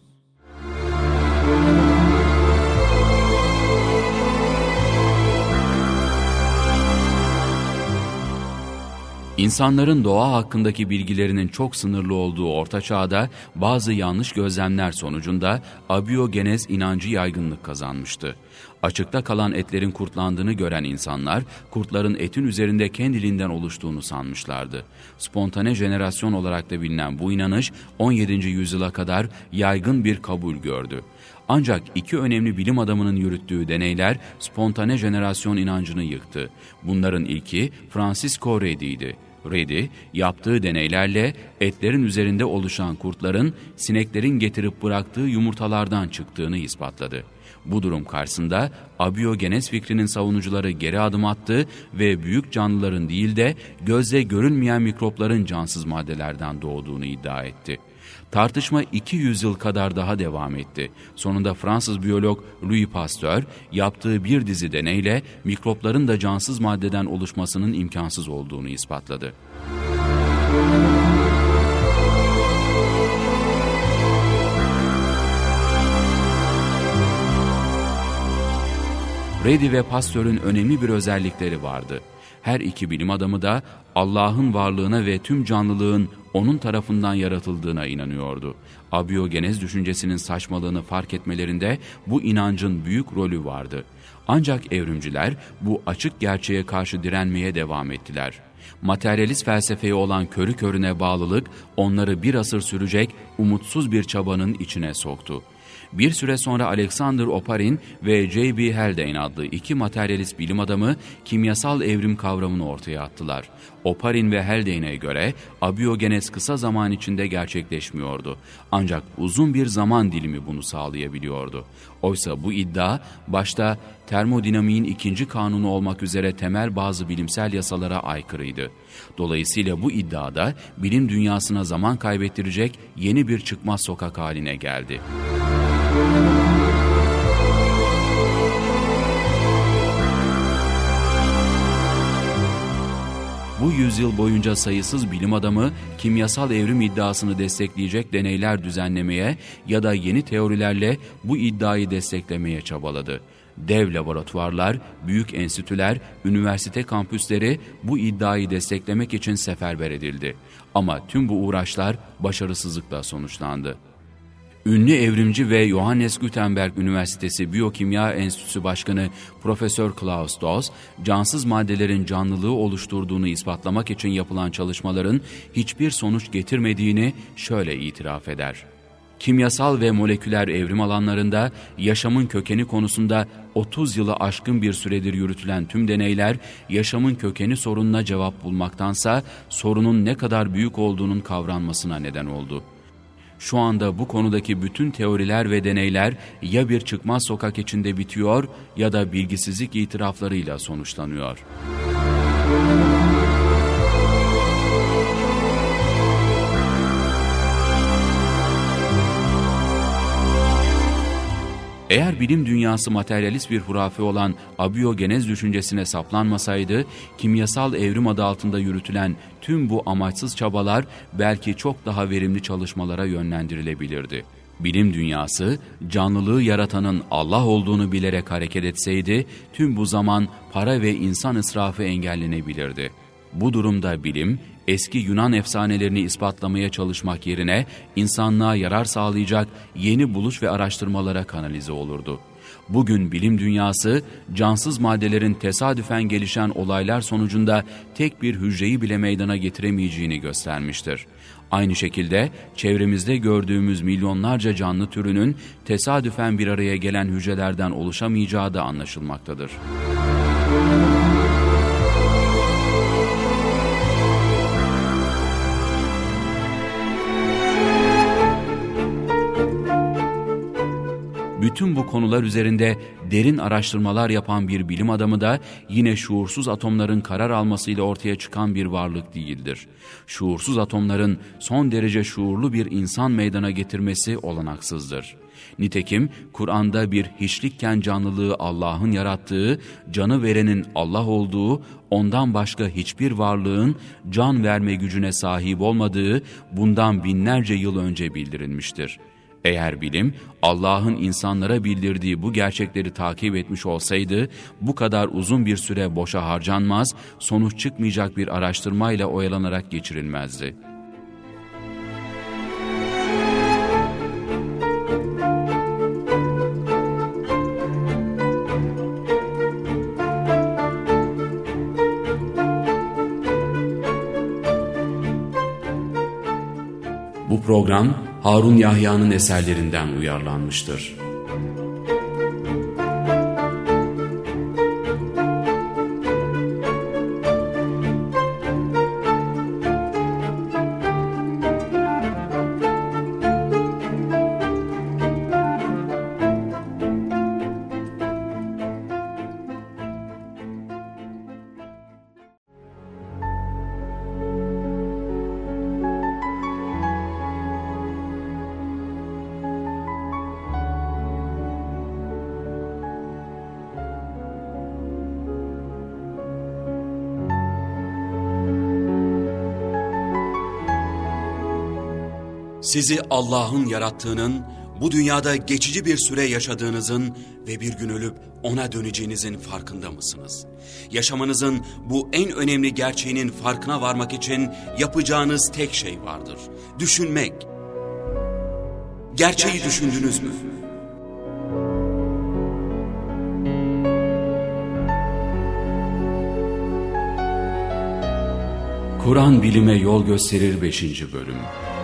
İnsanların doğa hakkındaki bilgilerinin çok sınırlı olduğu Orta Çağ'da bazı yanlış gözlemler sonucunda abiyogenez inancı yaygınlık kazanmıştı. Açıkta kalan etlerin kurtlandığını gören insanlar, kurtların etin üzerinde kendiliğinden oluştuğunu sanmışlardı. Spontane jenerasyon olarak da bilinen bu inanış on yedinci yüzyıla kadar yaygın bir kabul gördü. Ancak iki önemli bilim adamının yürüttüğü deneyler spontane jenerasyon inancını yıktı. Bunların ilki Francisco Redi'ydi. Redi, yaptığı deneylerle etlerin üzerinde oluşan kurtların sineklerin getirip bıraktığı yumurtalardan çıktığını ispatladı. Bu durum karşısında abiyogenez fikrinin savunucuları geri adım attı ve büyük canlıların değil de gözle görünmeyen mikropların cansız maddelerden doğduğunu iddia etti. Tartışma iki yüz yıl kadar daha devam etti. Sonunda Fransız biyolog Louis Pasteur yaptığı bir dizi deneyle mikropların da cansız maddeden oluşmasının imkansız olduğunu ispatladı. Redi ve Pasteur'ün önemli bir özellikleri vardı. Her iki bilim adamı da Allah'ın varlığına ve tüm canlılığın onun tarafından yaratıldığına inanıyordu. Abiyogenez düşüncesinin saçmalığını fark etmelerinde bu inancın büyük rolü vardı. Ancak evrimciler bu açık gerçeğe karşı direnmeye devam ettiler. Materyalist felsefeye olan körü körüne bağlılık onları bir asır sürecek umutsuz bir çabanın içine soktu. Bir süre sonra Alexander Oparin ve J B Haldane adlı iki materyalist bilim adamı kimyasal evrim kavramını ortaya attılar. Oparin ve Haldane'e göre abiyogenez kısa zaman içinde gerçekleşmiyordu. Ancak uzun bir zaman dilimi bunu sağlayabiliyordu. Oysa bu iddia başta termodinamiğin ikinci kanunu olmak üzere temel bazı bilimsel yasalara aykırıydı. Dolayısıyla bu iddiada bilim dünyasına zaman kaybettirecek yeni bir çıkmaz sokak haline geldi. Bu yüzyıl boyunca sayısız bilim adamı kimyasal evrim iddiasını destekleyecek deneyler düzenlemeye ya da yeni teorilerle bu iddiayı desteklemeye çabaladı. Dev laboratuvarlar, büyük enstitüler, üniversite kampüsleri bu iddiayı desteklemek için seferber edildi. Ama tüm bu uğraşlar başarısızlıkla sonuçlandı. Ünlü evrimci ve Johannes Gutenberg Üniversitesi Biyokimya Enstitüsü Başkanı Profesör Klaus Doss, cansız maddelerin canlılığı oluşturduğunu ispatlamak için yapılan çalışmaların hiçbir sonuç getirmediğini şöyle itiraf eder. Kimyasal ve moleküler evrim alanlarında yaşamın kökeni konusunda otuz yılı aşkın bir süredir yürütülen tüm deneyler, yaşamın kökeni sorununa cevap bulmaktansa sorunun ne kadar büyük olduğunun kavranmasına neden oldu. Şu anda bu konudaki bütün teoriler ve deneyler ya bir çıkmaz sokak içinde bitiyor ya da bilgisizlik itiraflarıyla sonuçlanıyor. Eğer bilim dünyası materyalist bir hurafe olan abiyogenez düşüncesine saplanmasaydı, kimyasal evrim adı altında yürütülen tüm bu amaçsız çabalar belki çok daha verimli çalışmalara yönlendirilebilirdi. Bilim dünyası, canlılığı yaratanın Allah olduğunu bilerek hareket etseydi, tüm bu zaman para ve insan israfı engellenebilirdi. Bu durumda bilim, eski Yunan efsanelerini ispatlamaya çalışmak yerine insanlığa yarar sağlayacak yeni buluş ve araştırmalara kanalize olurdu. Bugün bilim dünyası, cansız maddelerin tesadüfen gelişen olaylar sonucunda tek bir hücreyi bile meydana getiremeyeceğini göstermiştir. Aynı şekilde çevremizde gördüğümüz milyonlarca canlı türünün tesadüfen bir araya gelen hücrelerden oluşamayacağı da anlaşılmaktadır. Bütün bu konular üzerinde derin araştırmalar yapan bir bilim adamı da yine şuursuz atomların karar almasıyla ortaya çıkan bir varlık değildir. Şuursuz atomların son derece şuurlu bir insan meydana getirmesi olanaksızdır. Nitekim Kur'an'da bir hiçlikken canlılığı Allah'ın yarattığı, canı verenin Allah olduğu, ondan başka hiçbir varlığın can verme gücüne sahip olmadığı bundan binlerce yıl önce bildirilmiştir. Eğer bilim, Allah'ın insanlara bildirdiği bu gerçekleri takip etmiş olsaydı, bu kadar uzun bir süre boşa harcanmaz, sonuç çıkmayacak bir araştırmayla oyalanarak geçirilmezdi. Bu program, Harun Yahya'nın eserlerinden uyarlanmıştır. Sizi Allah'ın yarattığının, bu dünyada geçici bir süre yaşadığınızın ve bir gün ölüp ona döneceğinizin farkında mısınız? Yaşamanızın bu en önemli gerçeğinin farkına varmak için yapacağınız tek şey vardır. Düşünmek. Gerçeği Gerçekten düşündünüz mü? Kur'an bilime yol gösterir beşinci bölüm.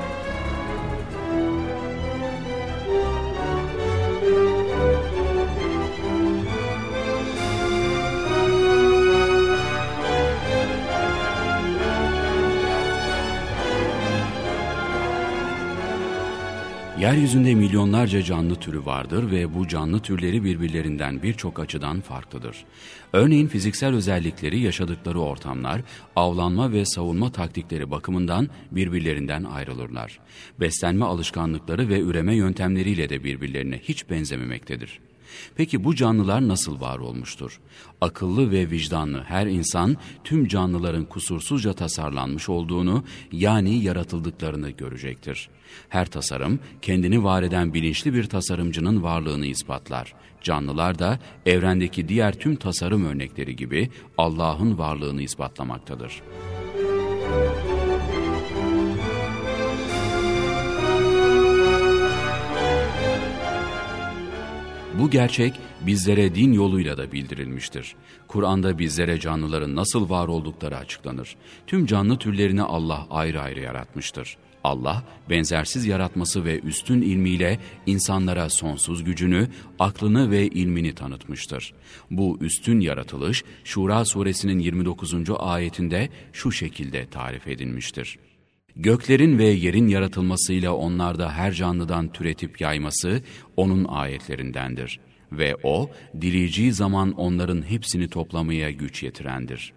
Yeryüzünde milyonlarca canlı türü vardır ve bu canlı türleri birbirlerinden birçok açıdan farklıdır. Örneğin fiziksel özellikleri, yaşadıkları ortamlar, avlanma ve savunma taktikleri bakımından birbirlerinden ayrılırlar. Beslenme alışkanlıkları ve üreme yöntemleriyle de birbirlerine hiç benzememektedir. Peki bu canlılar nasıl var olmuştur? Akıllı ve vicdanlı her insan tüm canlıların kusursuzca tasarlanmış olduğunu, yani yaratıldıklarını görecektir. Her tasarım kendini var eden bilinçli bir tasarımcının varlığını ispatlar. Canlılar da evrendeki diğer tüm tasarım örnekleri gibi Allah'ın varlığını ispatlamaktadır. Bu gerçek bizlere din yoluyla da bildirilmiştir. Kur'an'da bizlere canlıların nasıl var oldukları açıklanır. Tüm canlı türlerini Allah ayrı ayrı yaratmıştır. Allah, benzersiz yaratması ve üstün ilmiyle insanlara sonsuz gücünü, aklını ve ilmini tanıtmıştır. Bu üstün yaratılış, Şura suresinin yirmi dokuzuncu ayetinde şu şekilde tarif edilmiştir. Göklerin ve yerin yaratılmasıyla onlarda her canlıdan türetip yayması onun ayetlerindendir. Ve o, dileyeceği zaman onların hepsini toplamaya güç yetirendir.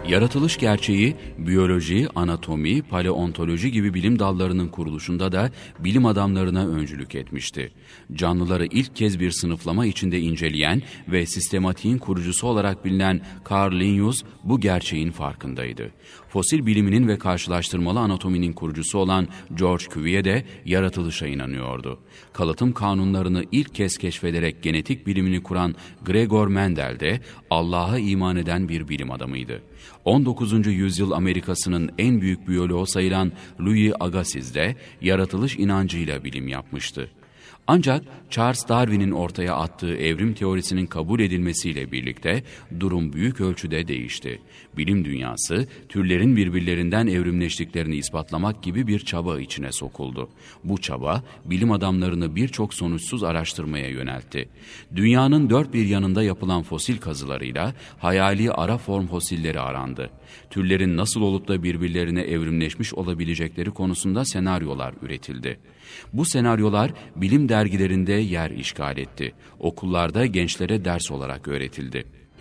Yaratılış gerçeği, biyoloji, anatomi, paleontoloji gibi bilim dallarının kuruluşunda da bilim adamlarına öncülük etmişti. Canlıları ilk kez bir sınıflama içinde inceleyen ve sistematiğin kurucusu olarak bilinen Carl Linnaeus bu gerçeğin farkındaydı. Fosil biliminin ve karşılaştırmalı anatominin kurucusu olan George Cuvier de yaratılışa inanıyordu. Kalıtım kanunlarını ilk kez keşfederek genetik bilimini kuran Gregor Mendel de Allah'a iman eden bir bilim adamıydı. on dokuzuncu yüzyıl Amerika'sının en büyük biyoloğu sayılan Louis Agassiz de yaratılış inancıyla bilim yapmıştı. Ancak Charles Darwin'in ortaya attığı evrim teorisinin kabul edilmesiyle birlikte durum büyük ölçüde değişti. Bilim dünyası, türlerin birbirlerinden evrimleştiklerini ispatlamak gibi bir çaba içine sokuldu. Bu çaba, bilim adamlarını birçok sonuçsuz araştırmaya yöneltti. Dünyanın dört bir yanında yapılan fosil kazılarıyla hayali ara form fosilleri arandı. Türlerin nasıl olup da birbirlerine evrimleşmiş olabilecekleri konusunda senaryolar üretildi. Bu senaryolar bilim dergilerinde yer işgal etti. Okullarda gençlere ders olarak öğretildi.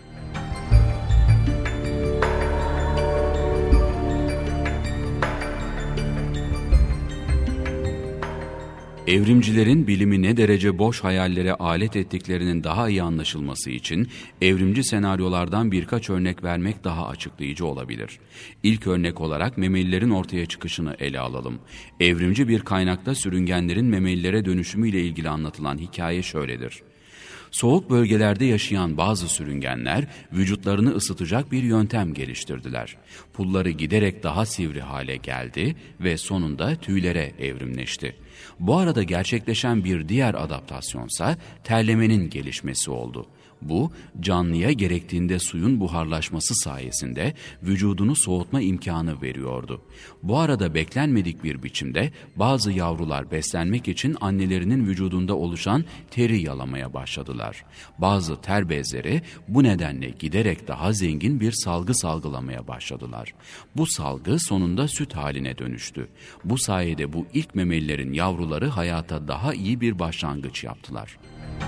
Evrimcilerin bilimi ne derece boş hayallere alet ettiklerinin daha iyi anlaşılması için evrimci senaryolardan birkaç örnek vermek daha açıklayıcı olabilir. İlk örnek olarak memelilerin ortaya çıkışını ele alalım. Evrimci bir kaynakta sürüngenlerin memelilere dönüşümüyle ilgili anlatılan hikaye şöyledir. Soğuk bölgelerde yaşayan bazı sürüngenler vücutlarını ısıtacak bir yöntem geliştirdiler. Pulları giderek daha sivri hale geldi ve sonunda tüylere evrimleşti. Bu arada gerçekleşen bir diğer adaptasyonsa terlemenin gelişmesi oldu. Bu, canlıya gerektiğinde suyun buharlaşması sayesinde vücudunu soğutma imkanı veriyordu. Bu arada beklenmedik bir biçimde bazı yavrular beslenmek için annelerinin vücudunda oluşan teri yalamaya başladılar. Bazı ter bezleri bu nedenle giderek daha zengin bir salgı salgılamaya başladılar. Bu salgı sonunda süt haline dönüştü. Bu sayede bu ilk memelilerin yavruları hayata daha iyi bir başlangıç yaptılar.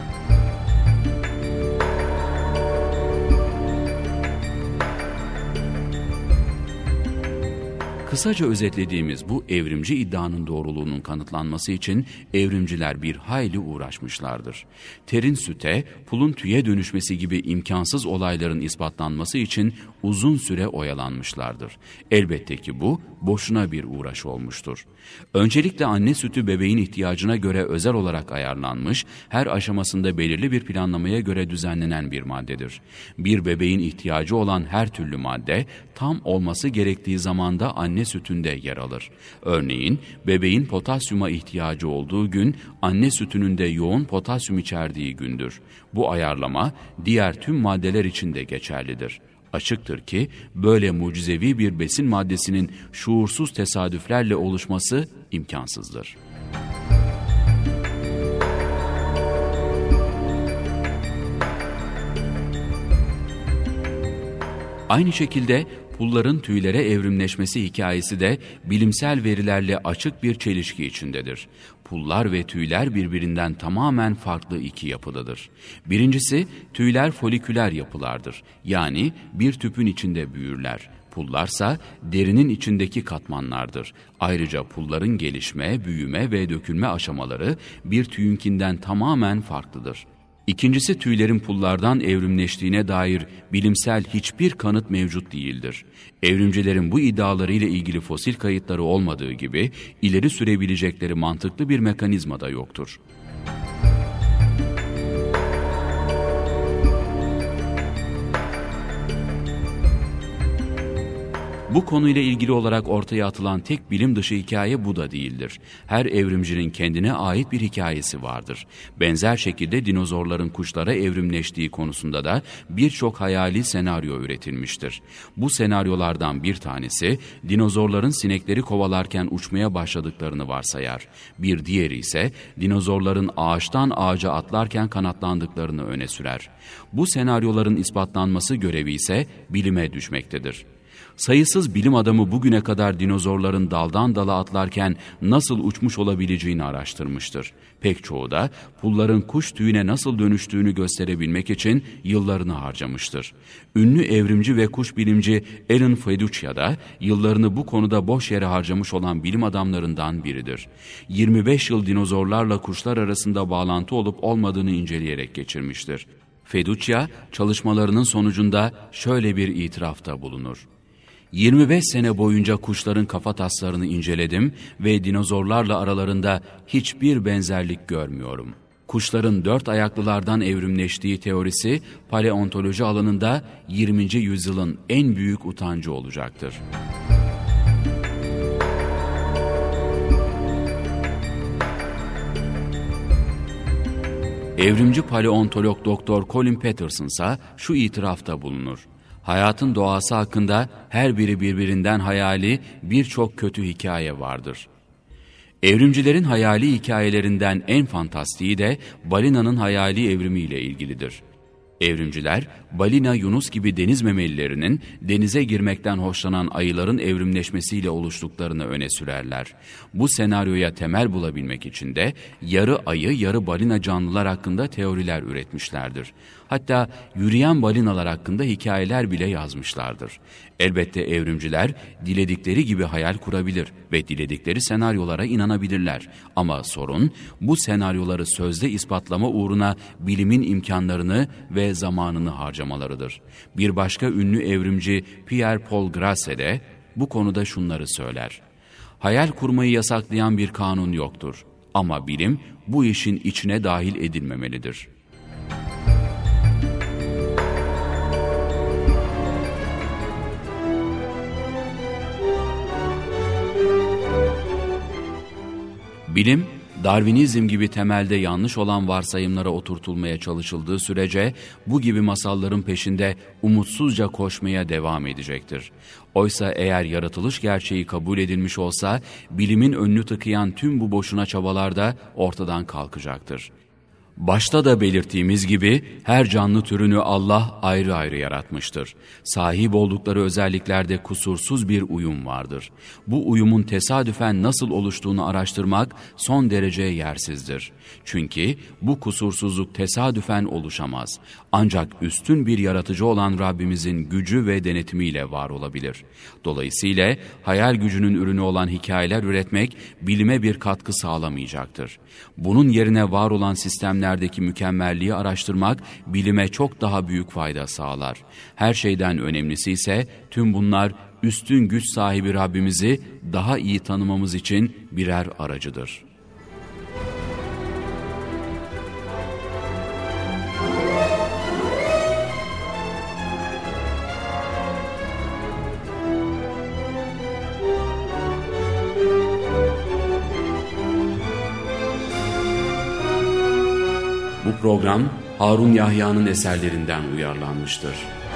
Kısaca özetlediğimiz bu evrimci iddianın doğruluğunun kanıtlanması için evrimciler bir hayli uğraşmışlardır. Terin süte, pulun tüye dönüşmesi gibi imkansız olayların ispatlanması için uzun süre oyalanmışlardır. Elbette ki bu boşuna bir uğraş olmuştur. Öncelikle anne sütü bebeğin ihtiyacına göre özel olarak ayarlanmış, her aşamasında belirli bir planlamaya göre düzenlenen bir maddedir. Bir bebeğin ihtiyacı olan her türlü madde tam olması gerektiği zamanda anne sütünde yer alır. Örneğin bebeğin potasyuma ihtiyacı olduğu gün anne sütünün de yoğun potasyum içerdiği gündür. Bu ayarlama diğer tüm maddeler için de geçerlidir. Açıktır ki böyle mucizevi bir besin maddesinin şuursuz tesadüflerle oluşması imkansızdır. Aynı şekilde pulların tüylere evrimleşmesi hikayesi de bilimsel verilerle açık bir çelişki içindedir. Pullar ve tüyler birbirinden tamamen farklı iki yapıdadır. Birincisi, tüyler foliküler yapılardır. Yani bir tüpün içinde büyürler. Pullarsa derinin içindeki katmanlardır. Ayrıca pulların gelişme, büyüme ve dökülme aşamaları bir tüyünkinden tamamen farklıdır. İkincisi, tüylerin pullardan evrimleştiğine dair bilimsel hiçbir kanıt mevcut değildir. Evrimcilerin bu iddialarıyla ilgili fosil kayıtları olmadığı gibi ileri sürebilecekleri mantıklı bir mekanizma da yoktur. Bu konuyla ilgili olarak ortaya atılan tek bilim dışı hikaye bu da değildir. Her evrimcinin kendine ait bir hikayesi vardır. Benzer şekilde dinozorların kuşlara evrimleştiği konusunda da birçok hayali senaryo üretilmiştir. Bu senaryolardan bir tanesi dinozorların sinekleri kovalarken uçmaya başladıklarını varsayar. Bir diğeri ise dinozorların ağaçtan ağaca atlarken kanatlandıklarını öne sürer. Bu senaryoların ispatlanması görevi ise bilime düşmektedir. Sayısız bilim adamı bugüne kadar dinozorların daldan dala atlarken nasıl uçmuş olabileceğini araştırmıştır. Pek çoğu da pulların kuş tüyüne nasıl dönüştüğünü gösterebilmek için yıllarını harcamıştır. Ünlü evrimci ve kuş bilimci Alan Feduccia da yıllarını bu konuda boş yere harcamış olan bilim adamlarından biridir. yirmi beş yıl dinozorlarla kuşlar arasında bağlantı olup olmadığını inceleyerek geçirmiştir. Feduccia, çalışmalarının sonucunda şöyle bir itirafta bulunur. yirmi beş sene boyunca kuşların kafataslarını inceledim ve dinozorlarla aralarında hiçbir benzerlik görmüyorum. Kuşların dört ayaklılardan evrimleştiği teorisi paleontoloji alanında yirminci yüzyılın en büyük utancı olacaktır. Evrimci paleontolog doktor Colin Peterson ise şu itirafta bulunur. Hayatın doğası hakkında her biri birbirinden hayali birçok kötü hikaye vardır. Evrimcilerin hayali hikayelerinden en fantastiği de balinanın hayali evrimiyle ilgilidir. Evrimciler, balina, yunus gibi deniz memelilerinin denize girmekten hoşlanan ayıların evrimleşmesiyle oluştuklarını öne sürerler. Bu senaryoya temel bulabilmek için de yarı ayı, yarı balina canlılar hakkında teoriler üretmişlerdir. Hatta yürüyen balinalar hakkında hikayeler bile yazmışlardır. Elbette evrimciler diledikleri gibi hayal kurabilir ve diledikleri senaryolara inanabilirler. Ama sorun bu senaryoları sözde ispatlama uğruna bilimin imkanlarını ve zamanını harcamalarıdır. Bir başka ünlü evrimci Pierre Paul Grasse de bu konuda şunları söyler. Hayal kurmayı yasaklayan bir kanun yoktur. Ama bilim bu işin içine dahil edilmemelidir. Bilim, Darwinizm gibi temelde yanlış olan varsayımlara oturtulmaya çalışıldığı sürece bu gibi masalların peşinde umutsuzca koşmaya devam edecektir. Oysa eğer yaratılış gerçeği kabul edilmiş olsa bilimin önünü tıkayan tüm bu boşuna çabalar da ortadan kalkacaktır. Başta da belirttiğimiz gibi her canlı türünü Allah ayrı ayrı yaratmıştır. Sahip oldukları özelliklerde kusursuz bir uyum vardır. Bu uyumun tesadüfen nasıl oluştuğunu araştırmak son derece yersizdir. Çünkü bu kusursuzluk tesadüfen oluşamaz. Ancak üstün bir yaratıcı olan Rabbimizin gücü ve denetimiyle var olabilir. Dolayısıyla hayal gücünün ürünü olan hikayeler üretmek bilime bir katkı sağlamayacaktır. Bunun yerine var olan sistemlerdeki mükemmelliği araştırmak bilime çok daha büyük fayda sağlar. Her şeyden önemlisi ise tüm bunlar üstün güç sahibi Rabbimizi daha iyi tanımamız için birer aracıdır. Bu program Harun Yahya'nın eserlerinden uyarlanmıştır.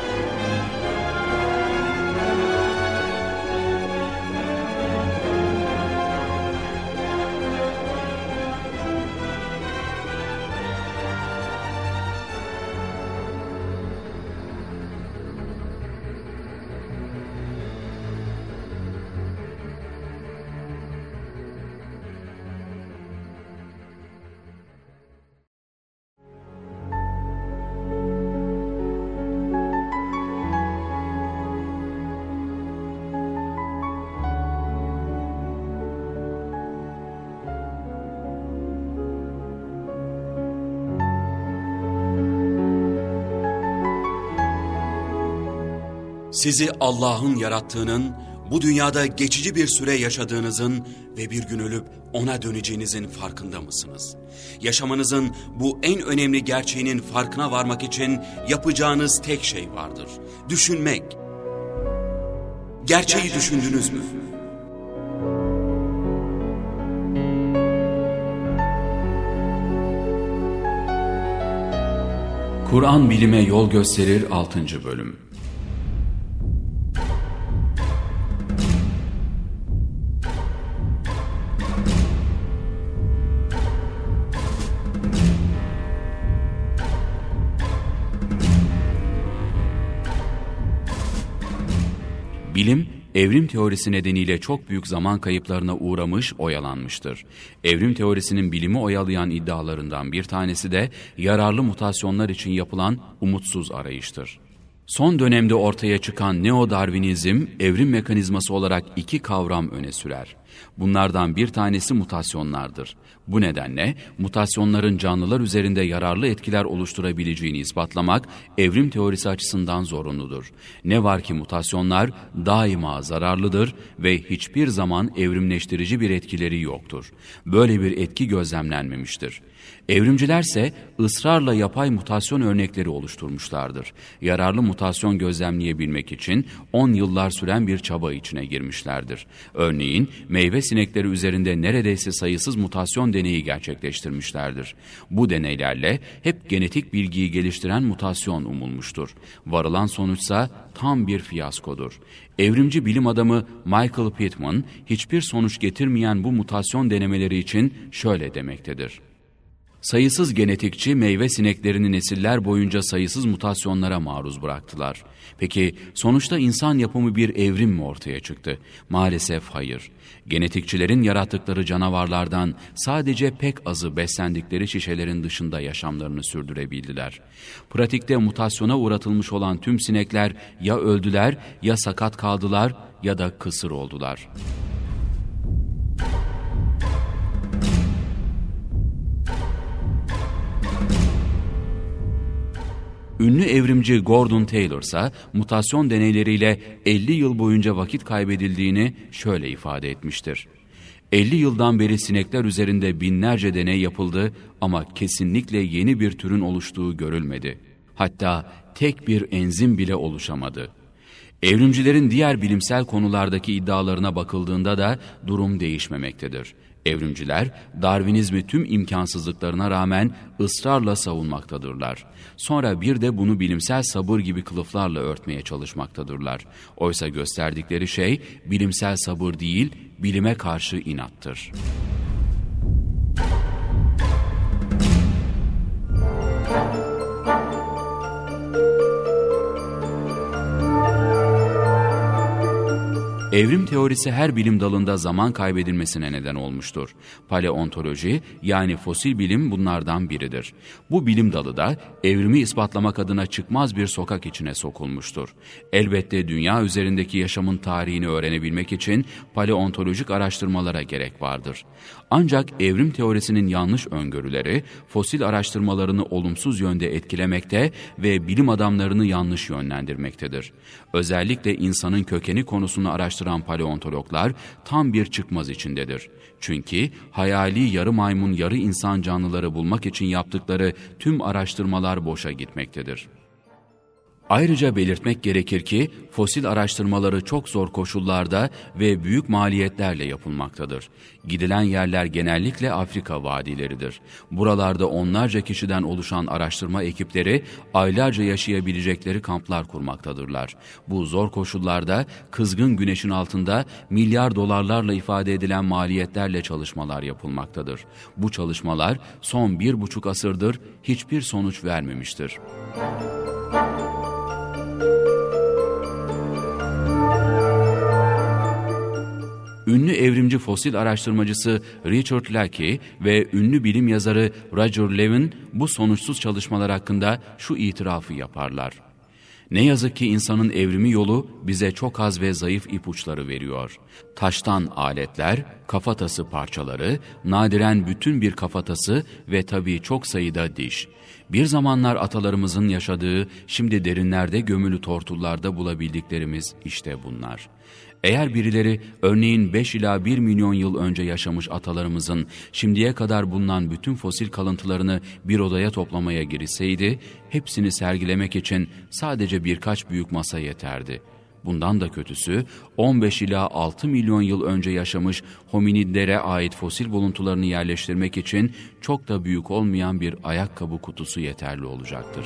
Sizi Allah'ın yarattığının, bu dünyada geçici bir süre yaşadığınızın ve bir gün ölüp ona döneceğinizin farkında mısınız? Yaşamanızın bu en önemli gerçeğinin farkına varmak için yapacağınız tek şey vardır. Düşünmek. Gerçeği düşündünüz mü? Kur'an bilime yol gösterir altıncı bölüm. Bilim, evrim teorisi nedeniyle çok büyük zaman kayıplarına uğramış, oyalanmıştır. Evrim teorisinin bilimi oyalayan iddialarından bir tanesi de yararlı mutasyonlar için yapılan umutsuz arayıştır. Son dönemde ortaya çıkan neo-Darwinizm, evrim mekanizması olarak iki kavram öne sürer. Bunlardan bir tanesi mutasyonlardır. Bu nedenle mutasyonların canlılar üzerinde yararlı etkiler oluşturabileceğini ispatlamak evrim teorisi açısından zorunludur. Ne var ki mutasyonlar daima zararlıdır ve hiçbir zaman evrimleştirici bir etkileri yoktur. Böyle bir etki gözlemlenmemiştir. Evrimcilerse ısrarla yapay mutasyon örnekleri oluşturmuşlardır. Yararlı mutasyon gözlemleyebilmek için on yıllar süren bir çaba içine girmişlerdir. Örneğin meyve sinekleri üzerinde neredeyse sayısız mutasyon deneyi gerçekleştirmişlerdir. Bu deneylerle hep genetik bilgiyi geliştiren mutasyon umulmuştur. Varılan sonuçsa tam bir fiyaskodur. Evrimci bilim adamı Michael Pittman hiçbir sonuç getirmeyen bu mutasyon denemeleri için şöyle demektedir. Sayısız genetikçi meyve sineklerini nesiller boyunca sayısız mutasyonlara maruz bıraktılar. Peki sonuçta insan yapımı bir evrim mi ortaya çıktı? Maalesef hayır. Genetikçilerin yarattıkları canavarlardan sadece pek azı beslendikleri şişelerin dışında yaşamlarını sürdürebildiler. Pratikte mutasyona uğratılmış olan tüm sinekler ya öldüler, ya sakat kaldılar, ya da kısır oldular. Ünlü evrimci Gordon Taylor ise mutasyon deneyleriyle elli yıl boyunca vakit kaybedildiğini şöyle ifade etmiştir. elli yıldan beri sinekler üzerinde binlerce deney yapıldı ama kesinlikle yeni bir türün oluştuğu görülmedi. Hatta tek bir enzim bile oluşamadı. Evrimcilerin diğer bilimsel konulardaki iddialarına bakıldığında da durum değişmemektedir. Evrimciler, Darwinizmi tüm imkansızlıklarına rağmen ısrarla savunmaktadırlar. Sonra bir de bunu bilimsel sabır gibi kılıflarla örtmeye çalışmaktadırlar. Oysa gösterdikleri şey bilimsel sabır değil, bilime karşı inattır. Evrim teorisi her bilim dalında zaman kaybedilmesine neden olmuştur. Paleontoloji yani fosil bilim bunlardan biridir. Bu bilim dalı da evrimi ispatlamak adına çıkmaz bir sokak içine sokulmuştur. Elbette dünya üzerindeki yaşamın tarihini öğrenebilmek için paleontolojik araştırmalara gerek vardır. Ancak evrim teorisinin yanlış öngörüleri fosil araştırmalarını olumsuz yönde etkilemekte ve bilim adamlarını yanlış yönlendirmektedir. Özellikle insanın kökeni konusunu araştıran paleontologlar tam bir çıkmaz içindedir. Çünkü hayali yarı maymun yarı insan canlıları bulmak için yaptıkları tüm araştırmalar boşa gitmektedir. Ayrıca belirtmek gerekir ki fosil araştırmaları çok zor koşullarda ve büyük maliyetlerle yapılmaktadır. Gidilen yerler genellikle Afrika vadileridir. Buralarda onlarca kişiden oluşan araştırma ekipleri aylarca yaşayabilecekleri kamplar kurmaktadırlar. Bu zor koşullarda kızgın güneşin altında milyar dolarlarla ifade edilen maliyetlerle çalışmalar yapılmaktadır. Bu çalışmalar son bir buçuk asırdır hiçbir sonuç vermemiştir. Ünlü evrimci fosil araştırmacısı Richard Leakey ve ünlü bilim yazarı Roger Levin bu sonuçsuz çalışmalar hakkında şu itirafı yaparlar. Ne yazık ki insanın evrimi yolu bize çok az ve zayıf ipuçları veriyor. Taştan aletler, kafatası parçaları, nadiren bütün bir kafatası ve tabii çok sayıda diş. Bir zamanlar atalarımızın yaşadığı, şimdi derinlerde gömülü tortullarda bulabildiklerimiz işte bunlar. Eğer birileri örneğin beş ila bir milyon yıl önce yaşamış atalarımızın şimdiye kadar bulunan bütün fosil kalıntılarını bir odaya toplamaya girişseydi, hepsini sergilemek için sadece birkaç büyük masa yeterdi. Bundan da kötüsü on beş ila altı milyon yıl önce yaşamış hominidlere ait fosil buluntularını yerleştirmek için çok da büyük olmayan bir ayakkabı kutusu yeterli olacaktır.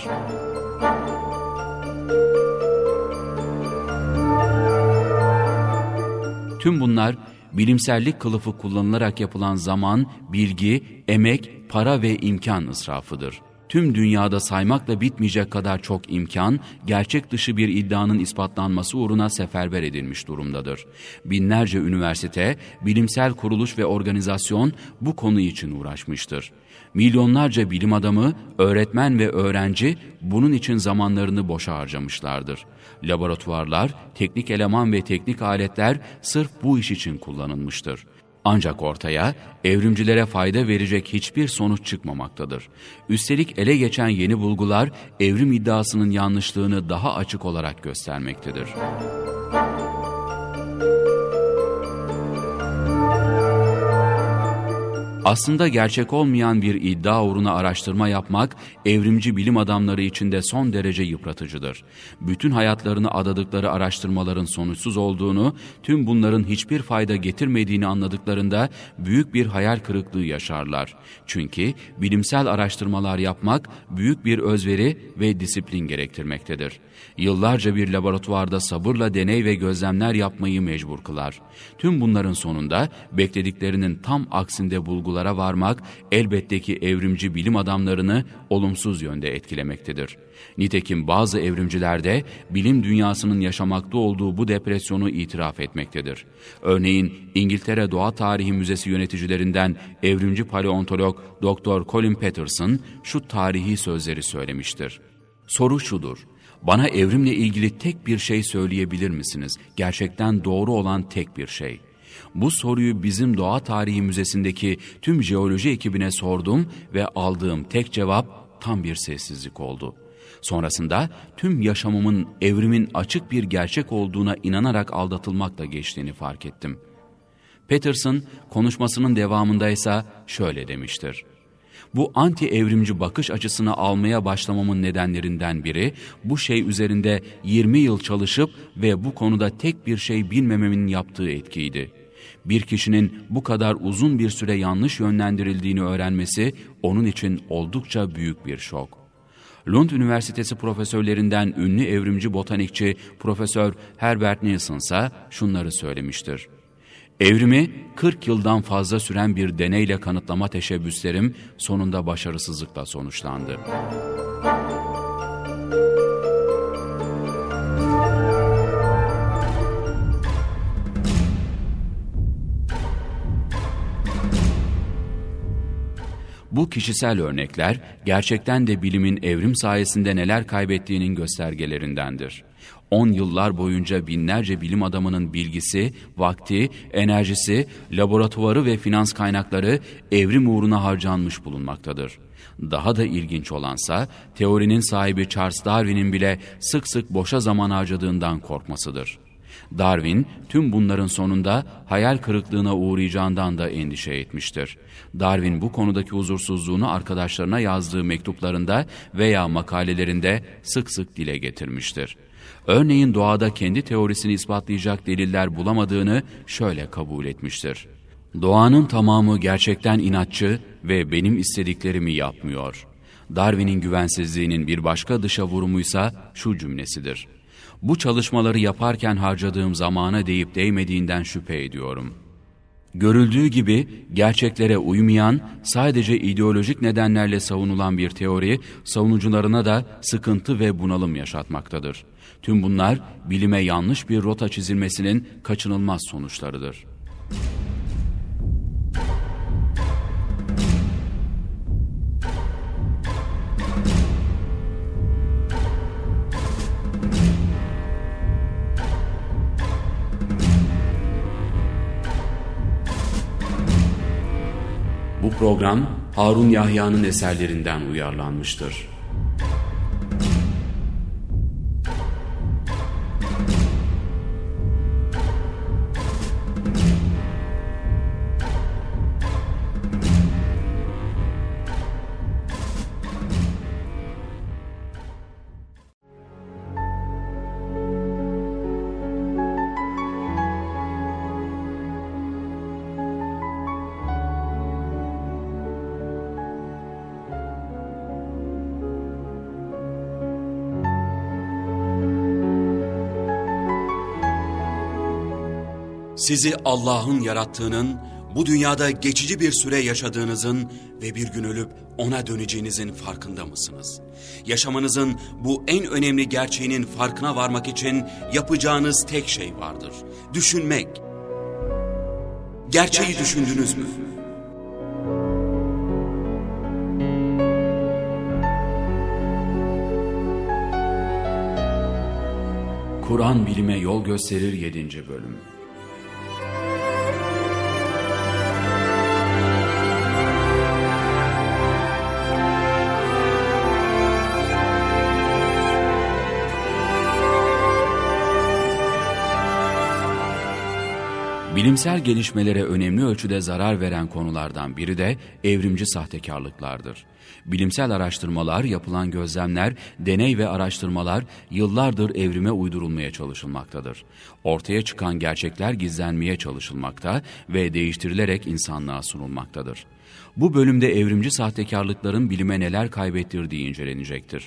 Tüm bunlar bilimsellik kılıfı kullanılarak yapılan zaman, bilgi, emek, para ve imkan israfıdır. tüm dünyada saymakla bitmeyecek kadar çok imkan, gerçek dışı bir iddianın ispatlanması uğruna seferber edilmiş durumdadır. Binlerce üniversite, bilimsel kuruluş ve organizasyon bu konu için uğraşmıştır. Milyonlarca bilim adamı, öğretmen ve öğrenci bunun için zamanlarını boşa harcamışlardır. Laboratuvarlar, teknik eleman ve teknik aletler sırf bu iş için kullanılmıştır. Ancak ortaya evrimcilere fayda verecek hiçbir sonuç çıkmamaktadır. Üstelik ele geçen yeni bulgular evrim iddiasının yanlışlığını daha açık olarak göstermektedir. Aslında gerçek olmayan bir iddia uğruna araştırma yapmak, evrimci bilim adamları için de son derece yıpratıcıdır. Bütün hayatlarını adadıkları araştırmaların sonuçsuz olduğunu, tüm bunların hiçbir fayda getirmediğini anladıklarında büyük bir hayal kırıklığı yaşarlar. Çünkü bilimsel araştırmalar yapmak büyük bir özveri ve disiplin gerektirmektedir. Yıllarca bir laboratuvarda sabırla deney ve gözlemler yapmayı mecbur kılar. Tüm bunların sonunda beklediklerinin tam aksinde bulgular varmak elbette ki evrimci bilim adamlarını olumsuz yönde etkilemektedir. Nitekim bazı evrimciler de bilim dünyasının yaşamakta olduğu bu depresyonu itiraf etmektedir. Örneğin İngiltere Doğa Tarihi Müzesi yöneticilerinden evrimci paleontolog doktor Colin Peterson şu tarihi sözleri söylemiştir. Soru şudur: bana evrimle ilgili tek bir şey söyleyebilir misiniz? Gerçekten doğru olan tek bir şey. Bu soruyu bizim Doğa Tarihi Müzesi'ndeki tüm jeoloji ekibine sordum ve aldığım tek cevap tam bir sessizlik oldu. Sonrasında tüm yaşamımın evrimin açık bir gerçek olduğuna inanarak aldatılmakla geçtiğini fark ettim. Peterson konuşmasının devamında ise şöyle demiştir: bu anti-evrimci bakış açısını almaya başlamamın nedenlerinden biri, bu şey üzerinde yirmi yıl çalışıp ve bu konuda tek bir şey bilmememin yaptığı etkiydi. Bir kişinin bu kadar uzun bir süre yanlış yönlendirildiğini öğrenmesi onun için oldukça büyük bir şok. Lund Üniversitesi profesörlerinden ünlü evrimci botanikçi Profesör Herbert Nielsen ise şunları söylemiştir: evrimi kırk yıldan fazla süren bir deneyle kanıtlama teşebbüslerim sonunda başarısızlıkla sonuçlandı. Bu kişisel örnekler gerçekten de bilimin evrim sayesinde neler kaybettiğinin göstergelerindendir. On yıllar boyunca binlerce bilim adamının bilgisi, vakti, enerjisi, laboratuvarı ve finans kaynakları evrim uğruna harcanmış bulunmaktadır. Daha da ilginç olansa teorinin sahibi Charles Darwin'in bile sık sık boşa zaman harcadığından korkmasıdır. Darwin tüm bunların sonunda hayal kırıklığına uğrayacağından da endişe etmiştir. Darwin bu konudaki huzursuzluğunu arkadaşlarına yazdığı mektuplarında veya makalelerinde sık sık dile getirmiştir. Örneğin doğada kendi teorisini ispatlayacak deliller bulamadığını şöyle kabul etmiştir: doğanın tamamı gerçekten inatçı ve benim istediklerimi yapmıyor. Darwin'in güvensizliğinin bir başka dışa vurumuysa şu cümlesidir: bu çalışmaları yaparken harcadığım zamana değip değmediğinden şüphe ediyorum. Görüldüğü gibi gerçeklere uymayan, sadece ideolojik nedenlerle savunulan bir teori, savunucularına da sıkıntı ve bunalım yaşatmaktadır. Tüm bunlar bilime yanlış bir rota çizilmesinin kaçınılmaz sonuçlarıdır. Bu program Harun Yahya'nın eserlerinden uyarlanmıştır. Sizi Allah'ın yarattığının, bu dünyada geçici bir süre yaşadığınızın ve bir gün ölüp ona döneceğinizin farkında mısınız? Yaşamanızın bu en önemli gerçeğinin farkına varmak için yapacağınız tek şey vardır. Düşünmek. Gerçeği düşündünüz mü? Kur'an bilime yol gösterir yedinci bölüm. Bilimsel gelişmelere önemli ölçüde zarar veren konulardan biri de evrimci sahtekarlıklardır. Bilimsel araştırmalar, yapılan gözlemler, deney ve araştırmalar yıllardır evrime uydurulmaya çalışılmaktadır. Ortaya çıkan gerçekler gizlenmeye çalışılmakta ve değiştirilerek insanlığa sunulmaktadır. Bu bölümde evrimci sahtekarlıkların bilime neler kaybettirdiği incelenecektir.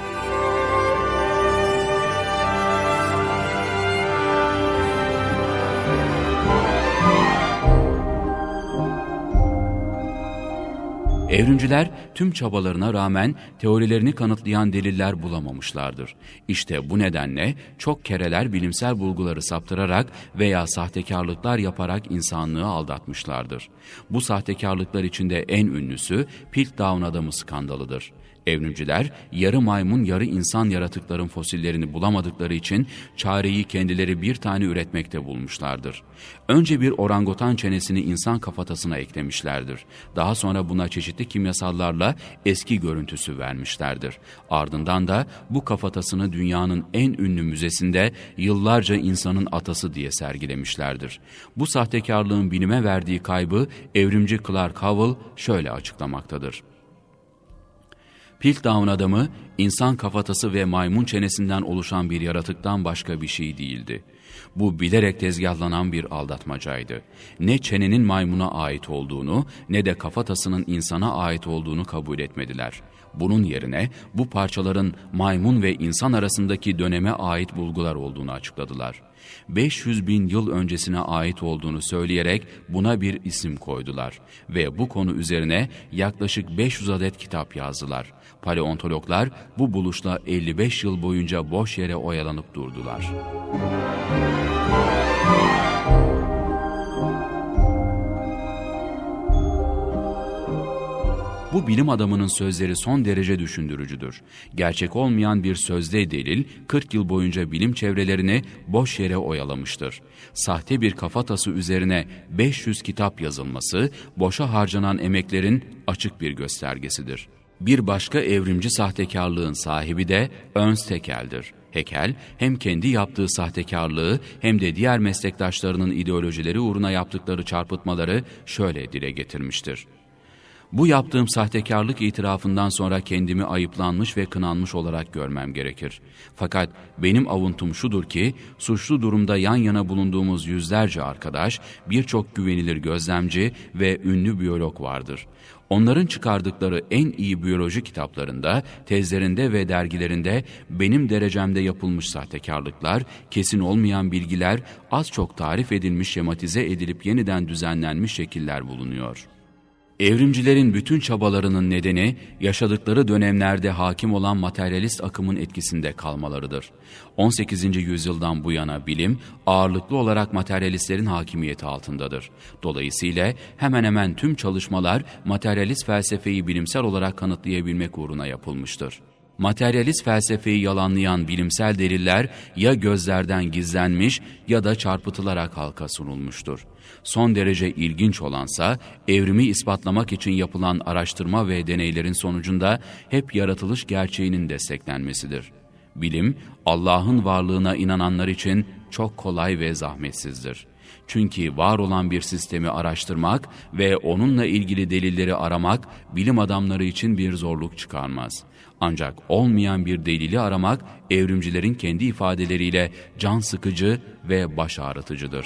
Evrimciler tüm çabalarına rağmen teorilerini kanıtlayan deliller bulamamışlardır. İşte bu nedenle çok kereler bilimsel bulguları saptırarak veya sahtekarlıklar yaparak insanlığı aldatmışlardır. Bu sahtekarlıklar içinde en ünlüsü Piltdown adamı skandalıdır. Evrimciler yarı maymun yarı insan yaratıkların fosillerini bulamadıkları için çareyi kendileri bir tane üretmekte bulmuşlardır. Önce bir orangutan çenesini insan kafatasına eklemişlerdir. Daha sonra buna çeşitli kimyasallarla eski görüntüsü vermişlerdir. Ardından da bu kafatasını dünyanın en ünlü müzesinde yıllarca insanın atası diye sergilemişlerdir. Bu sahtekarlığın bilime verdiği kaybı evrimci Clark Howell şöyle açıklamaktadır. Piltdown adamı, insan kafatası ve maymun çenesinden oluşan bir yaratıktan başka bir şey değildi. Bu bilerek tezgahlanan bir aldatmacaydı. Ne çenenin maymuna ait olduğunu ne de kafatasının insana ait olduğunu kabul etmediler. Bunun yerine bu parçaların maymun ve insan arasındaki döneme ait bulgular olduğunu açıkladılar. beş yüz bin yıl öncesine ait olduğunu söyleyerek buna bir isim koydular ve bu konu üzerine yaklaşık beş yüz adet kitap yazdılar. Paleontologlar bu buluşla elli beş yıl boyunca boş yere oyalanıp durdular. Bu bilim adamının sözleri son derece düşündürücüdür. Gerçek olmayan bir sözde delil kırk yıl boyunca bilim çevrelerini boş yere oyalamıştır. Sahte bir kafatası üzerine beş yüz kitap yazılması, boşa harcanan emeklerin açık bir göstergesidir. Bir başka evrimci sahtekarlığın sahibi de Ernst Haeckel'dir. Haeckel hem kendi yaptığı sahtekarlığı hem de diğer meslektaşlarının ideolojileri uğruna yaptıkları çarpıtmaları şöyle dile getirmiştir. Bu yaptığım sahtekarlık itirafından sonra kendimi ayıplanmış ve kınanmış olarak görmem gerekir. Fakat benim avuntum şudur ki, suçlu durumda yan yana bulunduğumuz yüzlerce arkadaş, birçok güvenilir gözlemci ve ünlü biyolog vardır. Onların çıkardıkları en iyi biyoloji kitaplarında, tezlerinde ve dergilerinde benim derecemde yapılmış sahtekarlıklar, kesin olmayan bilgiler, az çok tarif edilmiş, şematize edilip yeniden düzenlenmiş şekiller bulunuyor. Evrimcilerin bütün çabalarının nedeni yaşadıkları dönemlerde hakim olan materyalist akımın etkisinde kalmalarıdır. on sekizinci yüzyıldan bu yana bilim ağırlıklı olarak materyalistlerin hakimiyeti altındadır. Dolayısıyla hemen hemen tüm çalışmalar materyalist felsefeyi bilimsel olarak kanıtlayabilmek uğruna yapılmıştır. Materyalist felsefeyi yalanlayan bilimsel deliller ya gözlerden gizlenmiş ya da çarpıtılarak halka sunulmuştur. Son derece ilginç olansa evrimi ispatlamak için yapılan araştırma ve deneylerin sonucunda hep yaratılış gerçeğinin desteklenmesidir. Bilim, Allah'ın varlığına inananlar için çok kolay ve zahmetsizdir. Çünkü var olan bir sistemi araştırmak ve onunla ilgili delilleri aramak bilim adamları için bir zorluk çıkarmaz. Ancak olmayan bir delili aramak evrimcilerin kendi ifadeleriyle can sıkıcı ve baş ağrıtıcıdır.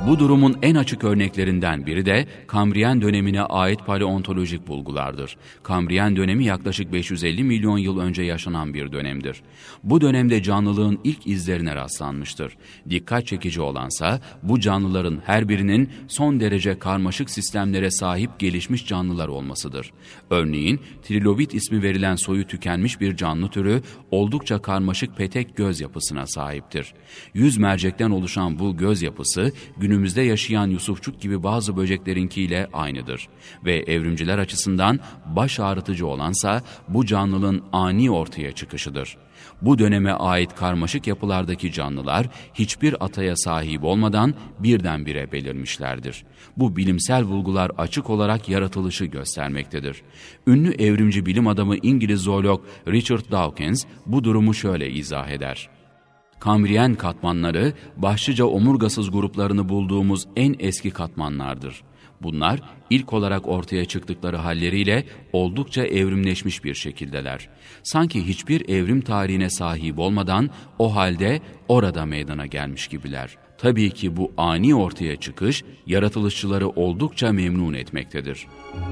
Bu durumun en açık örneklerinden biri de Kambriyen dönemine ait paleontolojik bulgulardır. Kambriyen dönemi yaklaşık beş yüz elli milyon yıl önce yaşanan bir dönemdir. Bu dönemde canlılığın ilk izlerine rastlanmıştır. Dikkat çekici olansa bu canlıların her birinin son derece karmaşık sistemlere sahip gelişmiş canlılar olmasıdır. Örneğin trilobit ismi verilen soyu tükenmiş bir canlı türü oldukça karmaşık petek göz yapısına sahiptir. Yüz mercekten oluşan bu göz yapısı günümüzde yaşayan yusufçuk gibi bazı böceklerinkiyle aynıdır. Ve evrimciler açısından baş ağrıtıcı olansa bu canlının ani ortaya çıkışıdır. Bu döneme ait karmaşık yapılardaki canlılar hiçbir ataya sahip olmadan birdenbire belirmişlerdir. Bu bilimsel bulgular açık olarak yaratılışı göstermektedir. Ünlü evrimci bilim adamı İngiliz zoolog Richard Dawkins bu durumu şöyle izah eder. Kambriyen katmanları başlıca omurgasız gruplarını bulduğumuz en eski katmanlardır. Bunlar ilk olarak ortaya çıktıkları halleriyle oldukça evrimleşmiş bir şekildeler. Sanki hiçbir evrim tarihine sahip olmadan o halde orada meydana gelmiş gibiler. Tabii ki bu ani ortaya çıkış yaratılışçıları oldukça memnun etmektedir.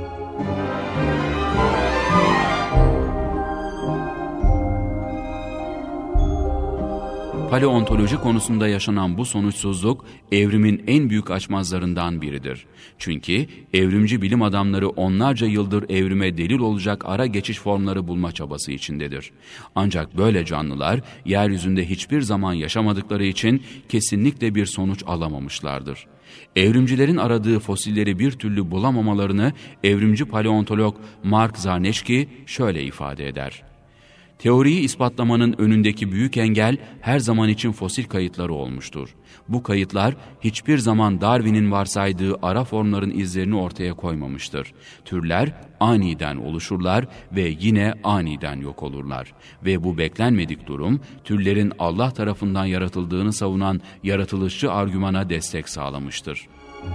Paleontoloji konusunda yaşanan bu sonuçsuzluk evrimin en büyük açmazlarından biridir. Çünkü evrimci bilim adamları onlarca yıldır evrime delil olacak ara geçiş formları bulma çabası içindedir. Ancak böyle canlılar yeryüzünde hiçbir zaman yaşamadıkları için kesinlikle bir sonuç alamamışlardır. Evrimcilerin aradığı fosilleri bir türlü bulamamalarını evrimci paleontolog Mark Zarneşki şöyle ifade eder. Teoriyi ispatlamanın önündeki büyük engel her zaman için fosil kayıtları olmuştur. Bu kayıtlar hiçbir zaman Darwin'in varsaydığı ara formların izlerini ortaya koymamıştır. Türler aniden oluşurlar ve yine aniden yok olurlar. Ve bu beklenmedik durum, türlerin Allah tarafından yaratıldığını savunan yaratılışçı argümana destek sağlamıştır.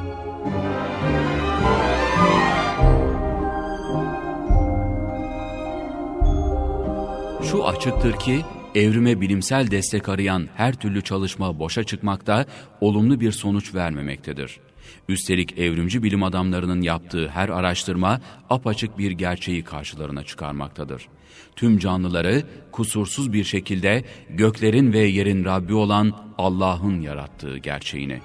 Şu açıktır ki, evrime bilimsel destek arayan her türlü çalışma boşa çıkmakta, olumlu bir sonuç vermemektedir. Üstelik evrimci bilim adamlarının yaptığı her araştırma apaçık bir gerçeği karşılarına çıkarmaktadır. Tüm canlıları kusursuz bir şekilde göklerin ve yerin Rabbi olan Allah'ın yarattığı gerçeğini.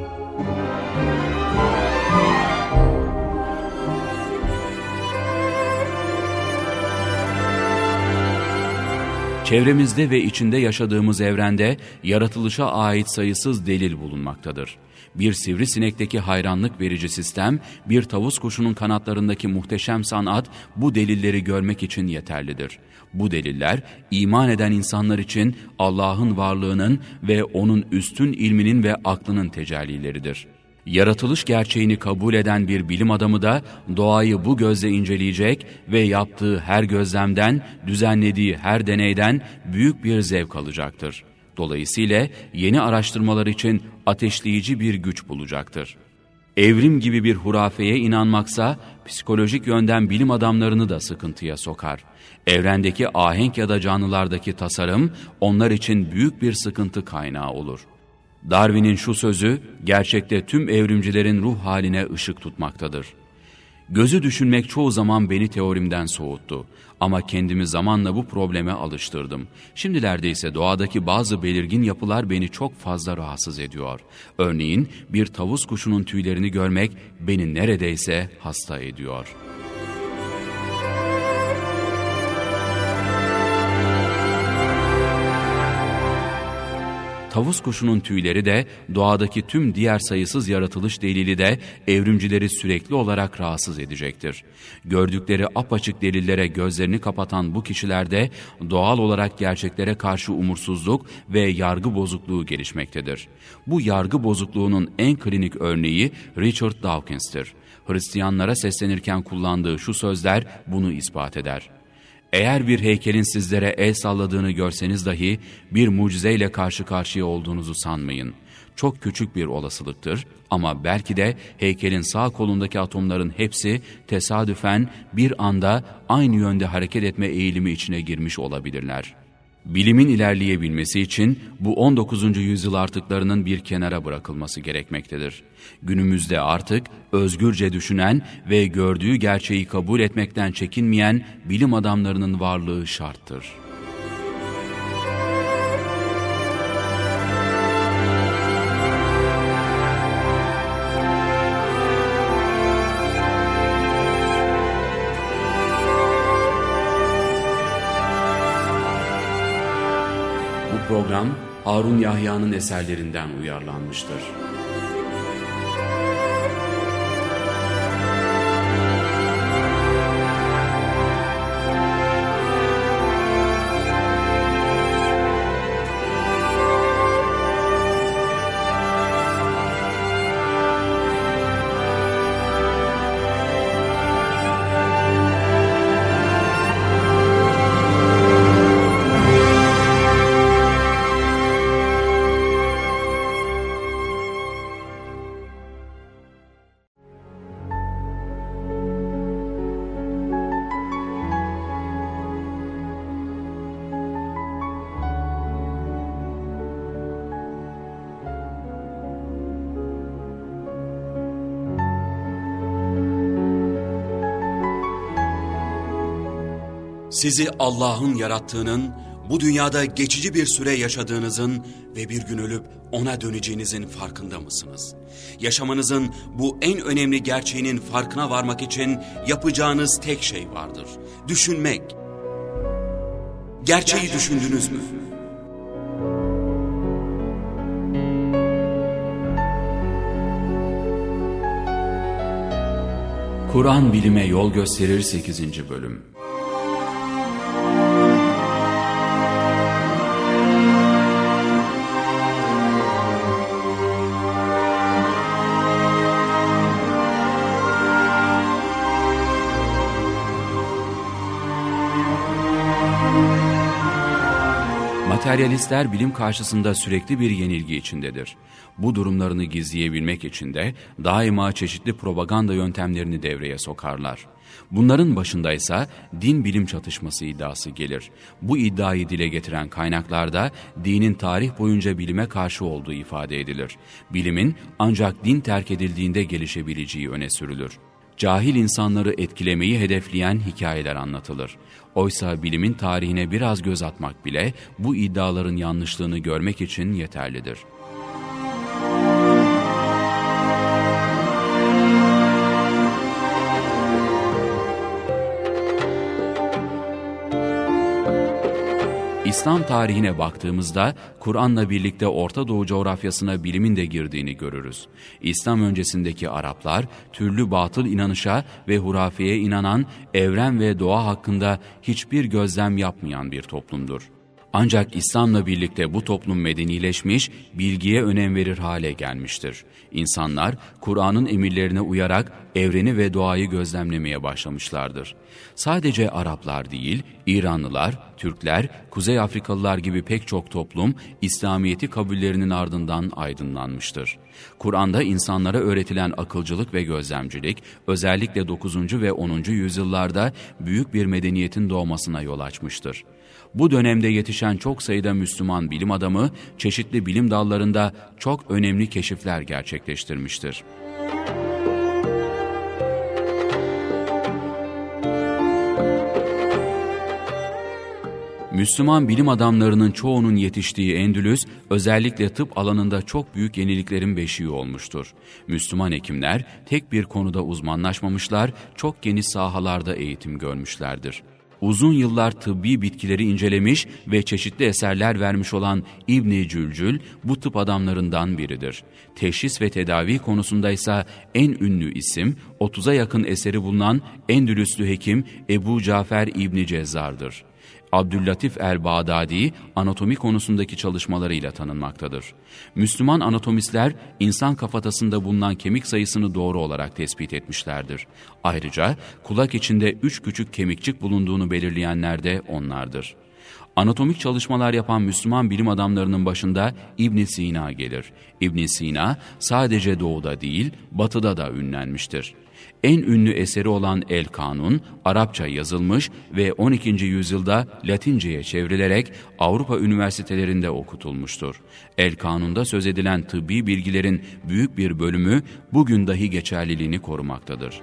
Çevremizde ve içinde yaşadığımız evrende yaratılışa ait sayısız delil bulunmaktadır. Bir sivrisinekteki hayranlık verici sistem, bir tavus kuşunun kanatlarındaki muhteşem sanat bu delilleri görmek için yeterlidir. Bu deliller iman eden insanlar için Allah'ın varlığının ve O'nun üstün ilminin ve aklının tecellileridir. Yaratılış gerçeğini kabul eden bir bilim adamı da doğayı bu gözle inceleyecek ve yaptığı her gözlemden, düzenlediği her deneyden büyük bir zevk alacaktır. Dolayısıyla yeni araştırmalar için ateşleyici bir güç bulacaktır. Evrim gibi bir hurafeye inanmaksa psikolojik yönden bilim adamlarını da sıkıntıya sokar. Evrendeki ahenk ya da canlılardaki tasarım onlar için büyük bir sıkıntı kaynağı olur. Darwin'in şu sözü gerçekte tüm evrimcilerin ruh haline ışık tutmaktadır. Gözü düşünmek çoğu zaman beni teorimden soğuttu. Ama kendimi zamanla bu probleme alıştırdım. Şimdilerde ise doğadaki bazı belirgin yapılar beni çok fazla rahatsız ediyor. Örneğin bir tavus kuşunun tüylerini görmek beni neredeyse hasta ediyor. Tavus kuşunun tüyleri de, doğadaki tüm diğer sayısız yaratılış delili de evrimcileri sürekli olarak rahatsız edecektir. Gördükleri apaçık delillere gözlerini kapatan bu kişilerde doğal olarak gerçeklere karşı umursuzluk ve yargı bozukluğu gelişmektedir. Bu yargı bozukluğunun en klinik örneği Richard Dawkins'tir. Hristiyanlara seslenirken kullandığı şu sözler bunu ispat eder. Eğer bir heykelin sizlere el salladığını görseniz dahi bir mucizeyle karşı karşıya olduğunuzu sanmayın. Çok küçük bir olasılıktır ama belki de heykelin sağ kolundaki atomların hepsi tesadüfen bir anda aynı yönde hareket etme eğilimi içine girmiş olabilirler. Bilimin ilerleyebilmesi için bu on dokuzuncu yüzyıl artıklarının bir kenara bırakılması gerekmektedir. Günümüzde artık özgürce düşünen ve gördüğü gerçeği kabul etmekten çekinmeyen bilim adamlarının varlığı şarttır. Bu program Harun Yahya'nın eserlerinden uyarlanmıştır. Sizi Allah'ın yarattığının, bu dünyada geçici bir süre yaşadığınızın ve bir gün ölüp ona döneceğinizin farkında mısınız? Yaşamanızın bu en önemli gerçeğinin farkına varmak için yapacağınız tek şey vardır. Düşünmek. Gerçeği düşündünüz mü? Kur'an bilime yol gösterir sekizinci bölüm. Materyalistler bilim karşısında sürekli bir yenilgi içindedir. Bu durumlarını gizleyebilmek için de daima çeşitli propaganda yöntemlerini devreye sokarlar. Bunların başında ise din bilim çatışması iddiası gelir. Bu iddiayı dile getiren kaynaklarda dinin tarih boyunca bilime karşı olduğu ifade edilir. Bilimin ancak din terk edildiğinde gelişebileceği öne sürülür. Cahil insanları etkilemeyi hedefleyen hikayeler anlatılır. Oysa bilimin tarihine biraz göz atmak bile bu iddiaların yanlışlığını görmek için yeterlidir. İslam tarihine baktığımızda Kur'an'la birlikte Orta Doğu coğrafyasına bilimin de girdiğini görürüz. İslam öncesindeki Araplar türlü batıl inanışa ve hurafeye inanan, evren ve doğa hakkında hiçbir gözlem yapmayan bir toplumdur. Ancak İslam'la birlikte bu toplum medenileşmiş, bilgiye önem verir hale gelmiştir. İnsanlar Kur'an'ın emirlerine uyarak evreni ve doğayı gözlemlemeye başlamışlardır. Sadece Araplar değil, İranlılar, Türkler, Kuzey Afrikalılar gibi pek çok toplum İslamiyet'i kabullerinin ardından aydınlanmıştır. Kur'an'da insanlara öğretilen akılcılık ve gözlemcilik özellikle dokuzuncu ve onuncu yüzyıllarda büyük bir medeniyetin doğmasına yol açmıştır. Bu dönemde yetişen çok sayıda Müslüman bilim adamı çeşitli bilim dallarında çok önemli keşifler gerçekleştirmiştir. Müslüman bilim adamlarının çoğunun yetiştiği Endülüs, özellikle tıp alanında çok büyük yeniliklerin beşiği olmuştur. Müslüman hekimler tek bir konuda uzmanlaşmamışlar, çok geniş sahalarda eğitim görmüşlerdir. Uzun yıllar tıbbi bitkileri incelemiş ve çeşitli eserler vermiş olan İbn-i Cülcül bu tıp adamlarından biridir. Teşhis ve tedavi konusunda ise en ünlü isim, otuza yakın eseri bulunan Endülüslü hekim Ebu Cafer İbn Cezzar'dır. Abdüllatif el-Bağdadi anatomi konusundaki çalışmalarıyla tanınmaktadır. Müslüman anatomistler insan kafatasında bulunan kemik sayısını doğru olarak tespit etmişlerdir. Ayrıca kulak içinde üç küçük kemikçik bulunduğunu belirleyenler de onlardır. Anatomik çalışmalar yapan Müslüman bilim adamlarının başında İbn Sina gelir. İbn Sina sadece doğuda değil, batıda da ünlenmiştir. En ünlü eseri olan El Kanun, Arapça yazılmış ve on ikinci yüzyılda Latince'ye çevrilerek Avrupa üniversitelerinde okutulmuştur. El Kanun'da söz edilen tıbbi bilgilerin büyük bir bölümü bugün dahi geçerliliğini korumaktadır.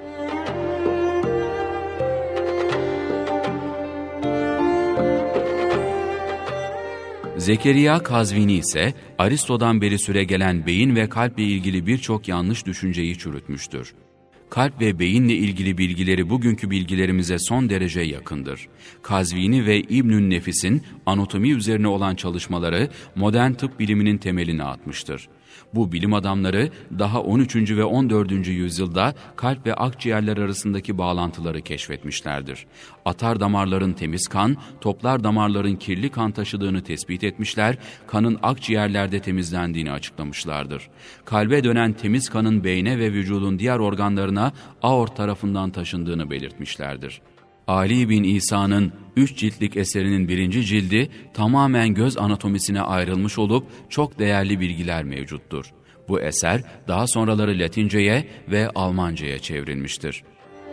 Zekeriya Kazvini ise Aristo'dan beri süregelen beyin ve kalple ilgili birçok yanlış düşünceyi çürütmüştür. Kalp ve beyinle ilgili bilgileri bugünkü bilgilerimize son derece yakındır. Kazvini ve İbnü'n Nefis'in anatomi üzerine olan çalışmaları modern tıp biliminin temelini atmıştır. Bu bilim adamları daha on üçüncü ve on dördüncü yüzyılda kalp ve akciğerler arasındaki bağlantıları keşfetmişlerdir. Atar damarların temiz kan, toplar damarların kirli kan taşıdığını tespit etmişler, kanın akciğerlerde temizlendiğini açıklamışlardır. Kalbe dönen temiz kanın beyne ve vücudun diğer organlarına aort tarafından taşındığını belirtmişlerdir. Ali bin İsa'nın üç ciltlik eserinin birinci cildi tamamen göz anatomisine ayrılmış olup çok değerli bilgiler mevcuttur. Bu eser daha sonraları Latince'ye ve Almanca'ya çevrilmiştir.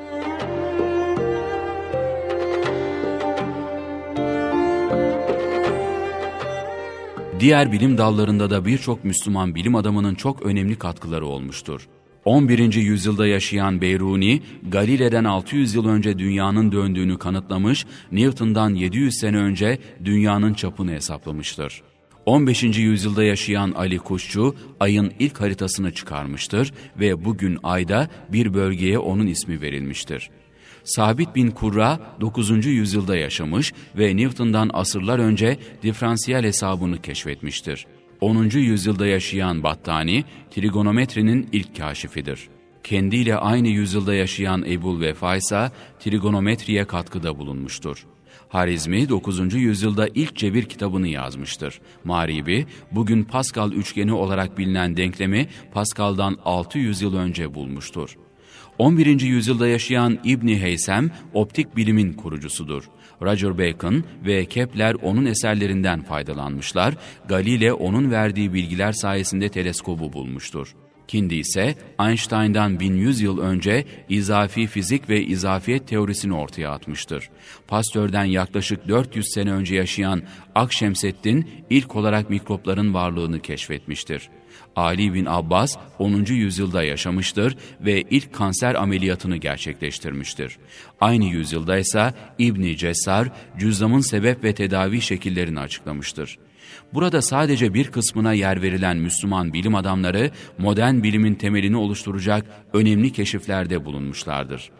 Diğer bilim dallarında da birçok Müslüman bilim adamının çok önemli katkıları olmuştur. on birinci yüzyılda yaşayan Beyruni, Galile'den altı yüz yıl önce dünyanın döndüğünü kanıtlamış, Newton'dan yedi yüz sene önce dünyanın çapını hesaplamıştır. on beşinci yüzyılda yaşayan Ali Kuşçu, ayın ilk haritasını çıkarmıştır ve bugün ayda bir bölgeye onun ismi verilmiştir. Sabit bin Kurra dokuzuncu yüzyılda yaşamış ve Newton'dan asırlar önce diferansiyel hesabını keşfetmiştir. onuncu yüzyılda yaşayan Battani, trigonometrinin ilk kâşifidir. Kendiyle aynı yüzyılda yaşayan Ebul Vefa ise trigonometriye katkıda bulunmuştur. Harizmi dokuzuncu yüzyılda ilk cebir kitabını yazmıştır. Maribi, bugün Pascal üçgeni olarak bilinen denklemi Pascal'dan altı yüz yıl önce bulmuştur. on birinci yüzyılda yaşayan İbni Heysem, optik bilimin kurucusudur. Roger Bacon ve Kepler onun eserlerinden faydalanmışlar, Galile onun verdiği bilgiler sayesinde teleskobu bulmuştur. Kindi ise Einstein'dan bin yüz yıl önce izafi fizik ve izafiyet teorisini ortaya atmıştır. Pasteur'den yaklaşık dört yüz sene önce yaşayan Akşemseddin ilk olarak mikropların varlığını keşfetmiştir. Ali bin Abbas onuncu yüzyılda yaşamıştır ve ilk kanser ameliyatını gerçekleştirmiştir. Aynı yüzyılda ise İbn Cessar cüzzamın sebep ve tedavi şekillerini açıklamıştır. Burada sadece bir kısmına yer verilen Müslüman bilim adamları modern bilimin temelini oluşturacak önemli keşiflerde bulunmuşlardır.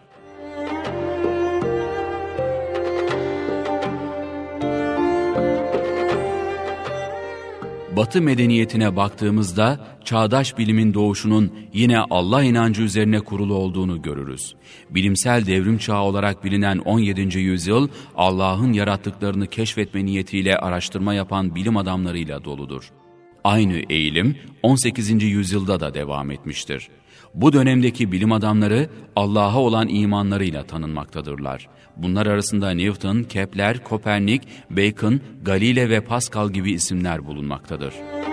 Batı medeniyetine baktığımızda çağdaş bilimin doğuşunun yine Allah inancı üzerine kurulu olduğunu görürüz. Bilimsel devrim çağı olarak bilinen on yedinci yüzyıl Allah'ın yarattıklarını keşfetme niyetiyle araştırma yapan bilim adamlarıyla doludur. Aynı eğilim on sekizinci yüzyılda da devam etmiştir. Bu dönemdeki bilim adamları Allah'a olan imanlarıyla tanınmaktadırlar. Bunlar arasında Newton, Kepler, Kopernik, Bacon, Galile ve Pascal gibi isimler bulunmaktadır.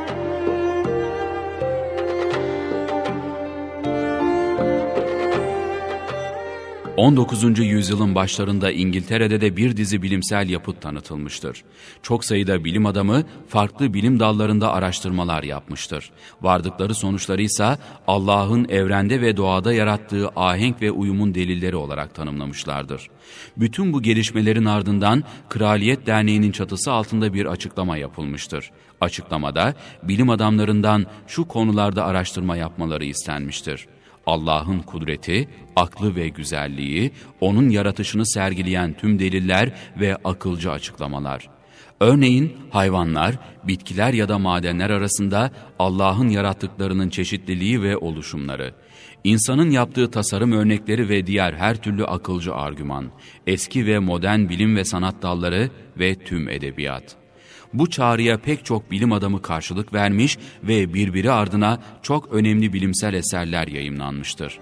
on dokuzuncu yüzyılın başlarında İngiltere'de de bir dizi bilimsel yapıt tanıtılmıştır. Çok sayıda bilim adamı farklı bilim dallarında araştırmalar yapmıştır. Vardıkları sonuçları ise Allah'ın evrende ve doğada yarattığı ahenk ve uyumun delilleri olarak tanımlamışlardır. Bütün bu gelişmelerin ardından Kraliyet Derneği'nin çatısı altında bir açıklama yapılmıştır. Açıklamada bilim adamlarından şu konularda araştırma yapmaları istenmiştir: Allah'ın kudreti, aklı ve güzelliği, onun yaratışını sergileyen tüm deliller ve akılcı açıklamalar. Örneğin hayvanlar, bitkiler ya da madenler arasında Allah'ın yarattıklarının çeşitliliği ve oluşumları, insanın yaptığı tasarım örnekleri ve diğer her türlü akılcı argüman, eski ve modern bilim ve sanat dalları ve tüm edebiyat. Bu çağrıya pek çok bilim adamı karşılık vermiş ve birbiri ardına çok önemli bilimsel eserler yayımlanmıştır.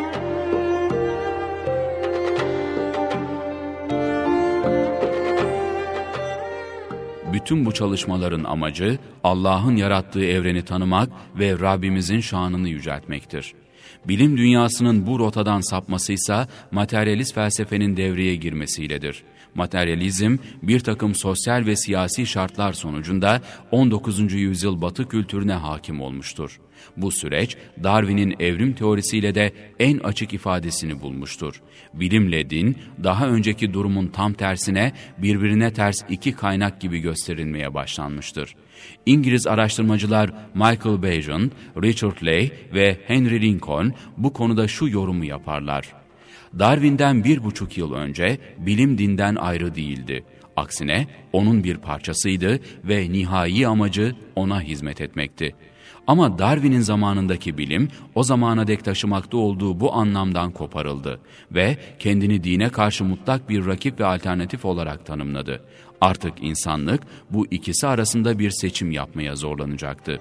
Bütün bu çalışmaların amacı Allah'ın yarattığı evreni tanımak ve Rabbimizin şanını yüceltmektir. Bilim dünyasının bu rotadan sapmasıysa materyalist felsefenin devreye girmesiyledir. Materyalizm bir takım sosyal ve siyasi şartlar sonucunda on dokuzuncu yüzyıl Batı kültürüne hakim olmuştur. Bu süreç Darwin'in evrim teorisiyle de en açık ifadesini bulmuştur. Bilimle din daha önceki durumun tam tersine birbirine ters iki kaynak gibi gösterilmeye başlanmıştır. İngiliz araştırmacılar Michael Bajon, Richard Leigh ve Henry Lincoln bu konuda şu yorumu yaparlar. Darwin'den bir buçuk yıl önce bilim dinden ayrı değildi. Aksine onun bir parçasıydı ve nihai amacı ona hizmet etmekti. Ama Darwin'in zamanındaki bilim o zamana dek taşımakta olduğu bu anlamdan koparıldı ve kendini dine karşı mutlak bir rakip ve alternatif olarak tanımladı. Artık insanlık bu ikisi arasında bir seçim yapmaya zorlanacaktı.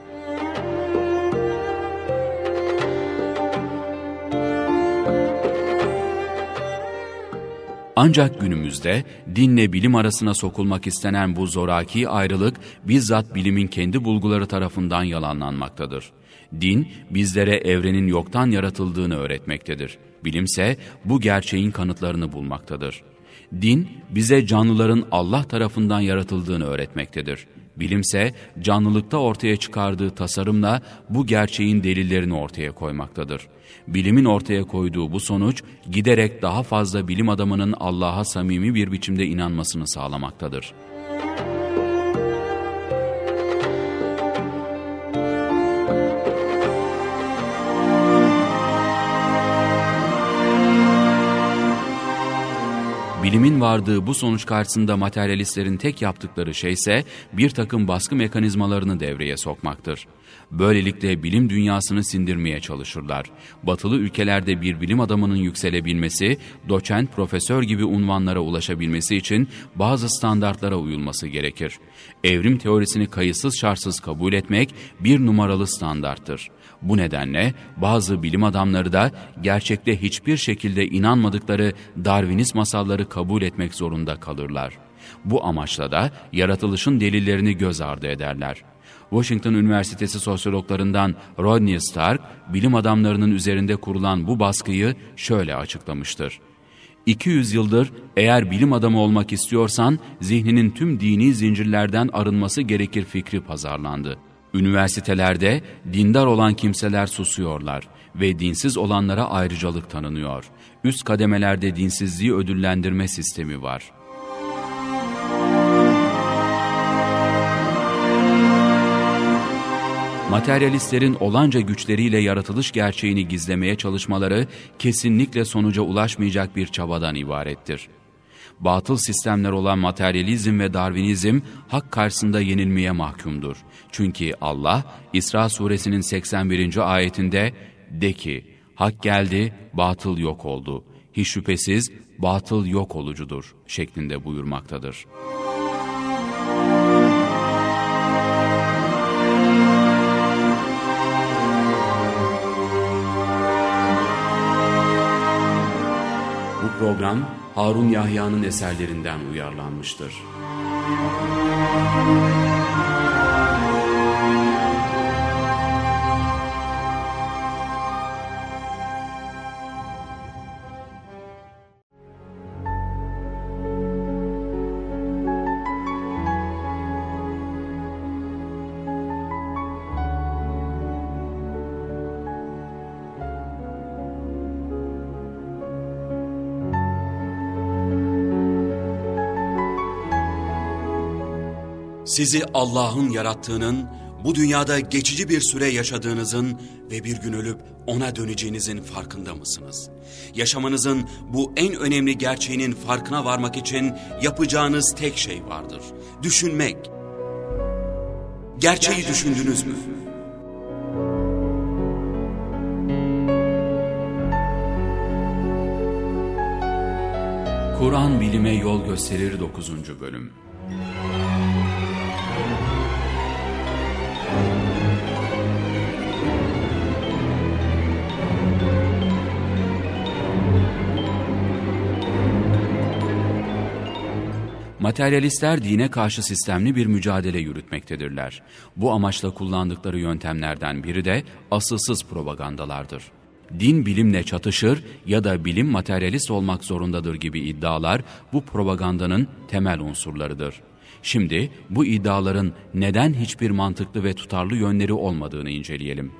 Ancak günümüzde dinle bilim arasına sokulmak istenen bu zoraki ayrılık bizzat bilimin kendi bulguları tarafından yalanlanmaktadır. Din bizlere evrenin yoktan yaratıldığını öğretmektedir. Bilimse bu gerçeğin kanıtlarını bulmaktadır. Din bize canlıların Allah tarafından yaratıldığını öğretmektedir. Bilimse canlılıkta ortaya çıkardığı tasarımla bu gerçeğin delillerini ortaya koymaktadır. Bilimin ortaya koyduğu bu sonuç giderek daha fazla bilim adamının Allah'a samimi bir biçimde inanmasını sağlamaktadır. Bilimin vardığı bu sonuç karşısında materyalistlerin tek yaptıkları şey ise bir takım baskı mekanizmalarını devreye sokmaktır. Böylelikle bilim dünyasını sindirmeye çalışırlar. Batılı ülkelerde bir bilim adamının yükselebilmesi, doçent, profesör gibi unvanlara ulaşabilmesi için bazı standartlara uyulması gerekir. Evrim teorisini kayıtsız şartsız kabul etmek bir numaralı standarttır. Bu nedenle bazı bilim adamları da gerçekte hiçbir şekilde inanmadıkları Darwinist masalları kabul etmek zorunda kalırlar. Bu amaçla da yaratılışın delillerini göz ardı ederler. Washington Üniversitesi sosyologlarından Rodney Stark, bilim adamlarının üzerinde kurulan bu baskıyı şöyle açıklamıştır. iki yüz yıldır eğer bilim adamı olmak istiyorsan zihninin tüm dini zincirlerden arınması gerekir fikri pazarlandı. Üniversitelerde dindar olan kimseler susuyorlar ve dinsiz olanlara ayrıcalık tanınıyor. Üst kademelerde dinsizliği ödüllendirme sistemi var. Materyalistlerin olanca güçleriyle yaratılış gerçeğini gizlemeye çalışmaları kesinlikle sonuca ulaşmayacak bir çabadan ibarettir. Batıl sistemler olan materyalizm ve Darwinizm hak karşısında yenilmeye mahkumdur. Çünkü Allah İsra suresinin seksen birinci ayetinde "De ki, hak geldi, batıl yok oldu. Hiç şüphesiz batıl yok olucudur" şeklinde buyurmaktadır. Bu program Harun Yahya'nın eserlerinden uyarlanmıştır. Sizi Allah'ın yarattığının, bu dünyada geçici bir süre yaşadığınızın ve bir gün ölüp ona döneceğinizin farkında mısınız? Yaşamanızın bu en önemli gerçeğinin farkına varmak için yapacağınız tek şey vardır. Düşünmek. Gerçeği Gerçekten düşündünüz mü? Kur'an bilime yol gösterir dokuzuncu bölüm. Materyalistler dine karşı sistemli bir mücadele yürütmektedirler. Bu amaçla kullandıkları yöntemlerden biri de asılsız propagandalardır. din bilimle çatışır ya da bilim materyalist olmak zorundadır gibi iddialar bu propagandanın temel unsurlarıdır. Şimdi bu iddiaların neden hiçbir mantıklı ve tutarlı yönleri olmadığını inceleyelim.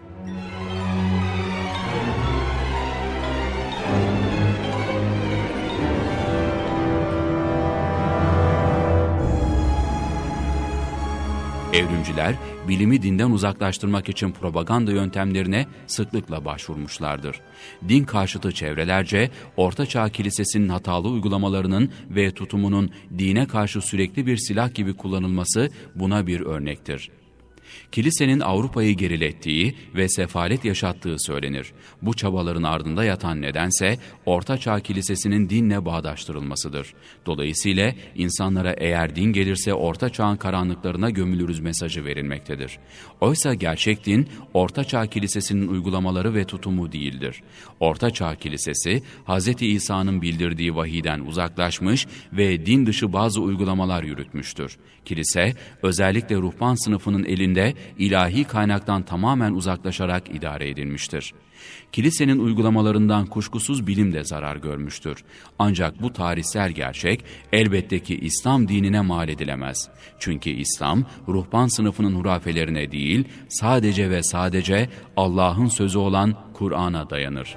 Evrimciler, bilimi dinden uzaklaştırmak için propaganda yöntemlerine sıklıkla başvurmuşlardır. Din karşıtı çevrelerce, Orta Çağ Kilisesi'nin hatalı uygulamalarının ve tutumunun dine karşı sürekli bir silah gibi kullanılması buna bir örnektir. Kilisenin Avrupa'yı gerilettiği ve sefalet yaşattığı söylenir. Bu çabaların ardında yatan nedense Orta Çağ Kilisesi'nin dinle bağdaştırılmasıdır. Dolayısıyla insanlara eğer din gelirse Orta Çağ'ın karanlıklarına gömülürüz mesajı verilmektedir. Oysa gerçek din Orta Çağ Kilisesi'nin uygulamaları ve tutumu değildir. Orta Çağ Kilisesi Hz. İsa'nın bildirdiği vahiyden uzaklaşmış ve din dışı bazı uygulamalar yürütmüştür. Kilise özellikle ruhban sınıfının elinde ilahi kaynaktan tamamen uzaklaşarak idare edilmiştir. Kilisenin uygulamalarından kuşkusuz bilim de zarar görmüştür. Ancak bu tarihsel gerçek elbette ki İslam dinine mal edilemez. Çünkü İslam, ruhban sınıfının hurafelerine değil, sadece ve sadece Allah'ın sözü olan Kur'an'a dayanır.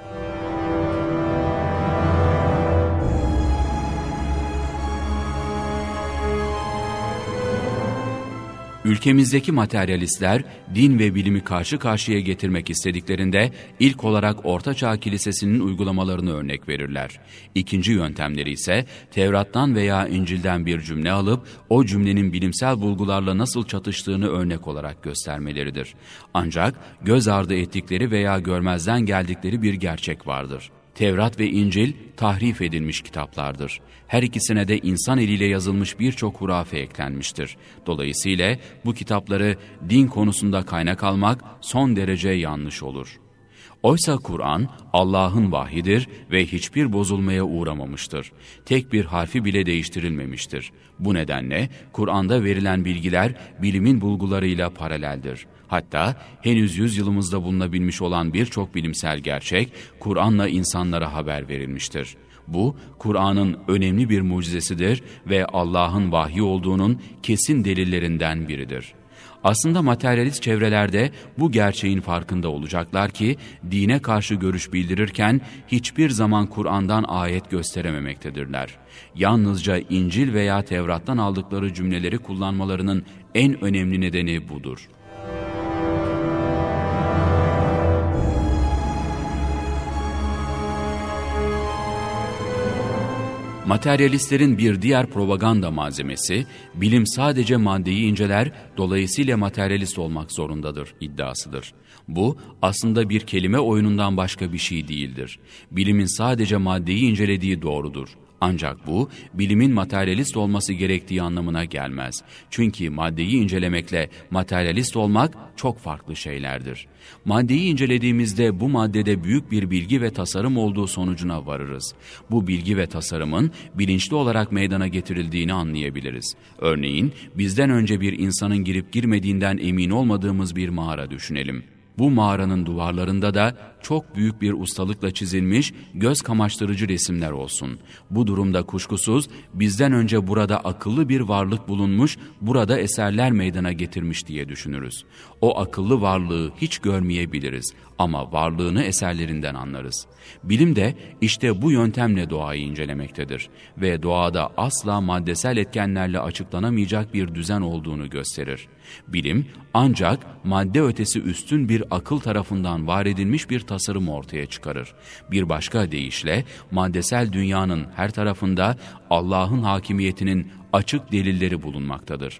Ülkemizdeki materyalistler din ve bilimi karşı karşıya getirmek istediklerinde ilk olarak Orta Çağ Kilisesi'nin uygulamalarını örnek verirler. İkinci yöntemleri ise Tevrat'tan veya İncil'den bir cümle alıp o cümlenin bilimsel bulgularla nasıl çatıştığını örnek olarak göstermeleridir. Ancak göz ardı ettikleri veya görmezden geldikleri bir gerçek vardır. Tevrat ve İncil tahrif edilmiş kitaplardır. Her ikisine de insan eliyle yazılmış birçok hurafe eklenmiştir. Dolayısıyla bu kitapları din konusunda kaynak almak son derece yanlış olur. Oysa Kur'an Allah'ın vahyidir ve hiçbir bozulmaya uğramamıştır. Tek bir harfi bile değiştirilmemiştir. Bu nedenle Kur'an'da verilen bilgiler bilimin bulgularıyla paraleldir. Hatta henüz yüzyılımızda bulunabilmiş olan birçok bilimsel gerçek Kur'an'la insanlara haber verilmiştir. Bu, Kur'an'ın önemli bir mucizesidir ve Allah'ın vahyi olduğunun kesin delillerinden biridir. Aslında materyalist çevrelerde bu gerçeğin farkında olacaklar ki, dine karşı görüş bildirirken hiçbir zaman Kur'an'dan ayet gösterememektedirler. Yalnızca İncil veya Tevrat'tan aldıkları cümleleri kullanmalarının en önemli nedeni budur. Materyalistlerin bir diğer propaganda malzemesi, bilim sadece maddeyi inceler, dolayısıyla materyalist olmak zorundadır iddiasıdır. Bu, aslında bir kelime oyunundan başka bir şey değildir. Bilimin sadece maddeyi incelediği doğrudur. Ancak bu, bilimin materyalist olması gerektiği anlamına gelmez. Çünkü maddeyi incelemekle materyalist olmak çok farklı şeylerdir. Maddeyi incelediğimizde bu maddede büyük bir bilgi ve tasarım olduğu sonucuna varırız. Bu bilgi ve tasarımın bilinçli olarak meydana getirildiğini anlayabiliriz. Örneğin, bizden önce bir insanın girip girmediğinden emin olmadığımız bir mağara düşünelim. Bu mağaranın duvarlarında da çok büyük bir ustalıkla çizilmiş, göz kamaştırıcı resimler olsun. Bu durumda kuşkusuz bizden önce burada akıllı bir varlık bulunmuş, burada eserler meydana getirmiş diye düşünürüz. O akıllı varlığı hiç görmeyebiliriz ama varlığını eserlerinden anlarız. Bilim de işte bu yöntemle doğayı incelemektedir ve doğada asla maddesel etkenlerle açıklanamayacak bir düzen olduğunu gösterir. Bilim ancak madde ötesi üstün bir akıl tarafından var edilmiş bir tasarım ortaya çıkarır. Bir başka deyişle maddesel dünyanın her tarafında Allah'ın hakimiyetinin açık delilleri bulunmaktadır.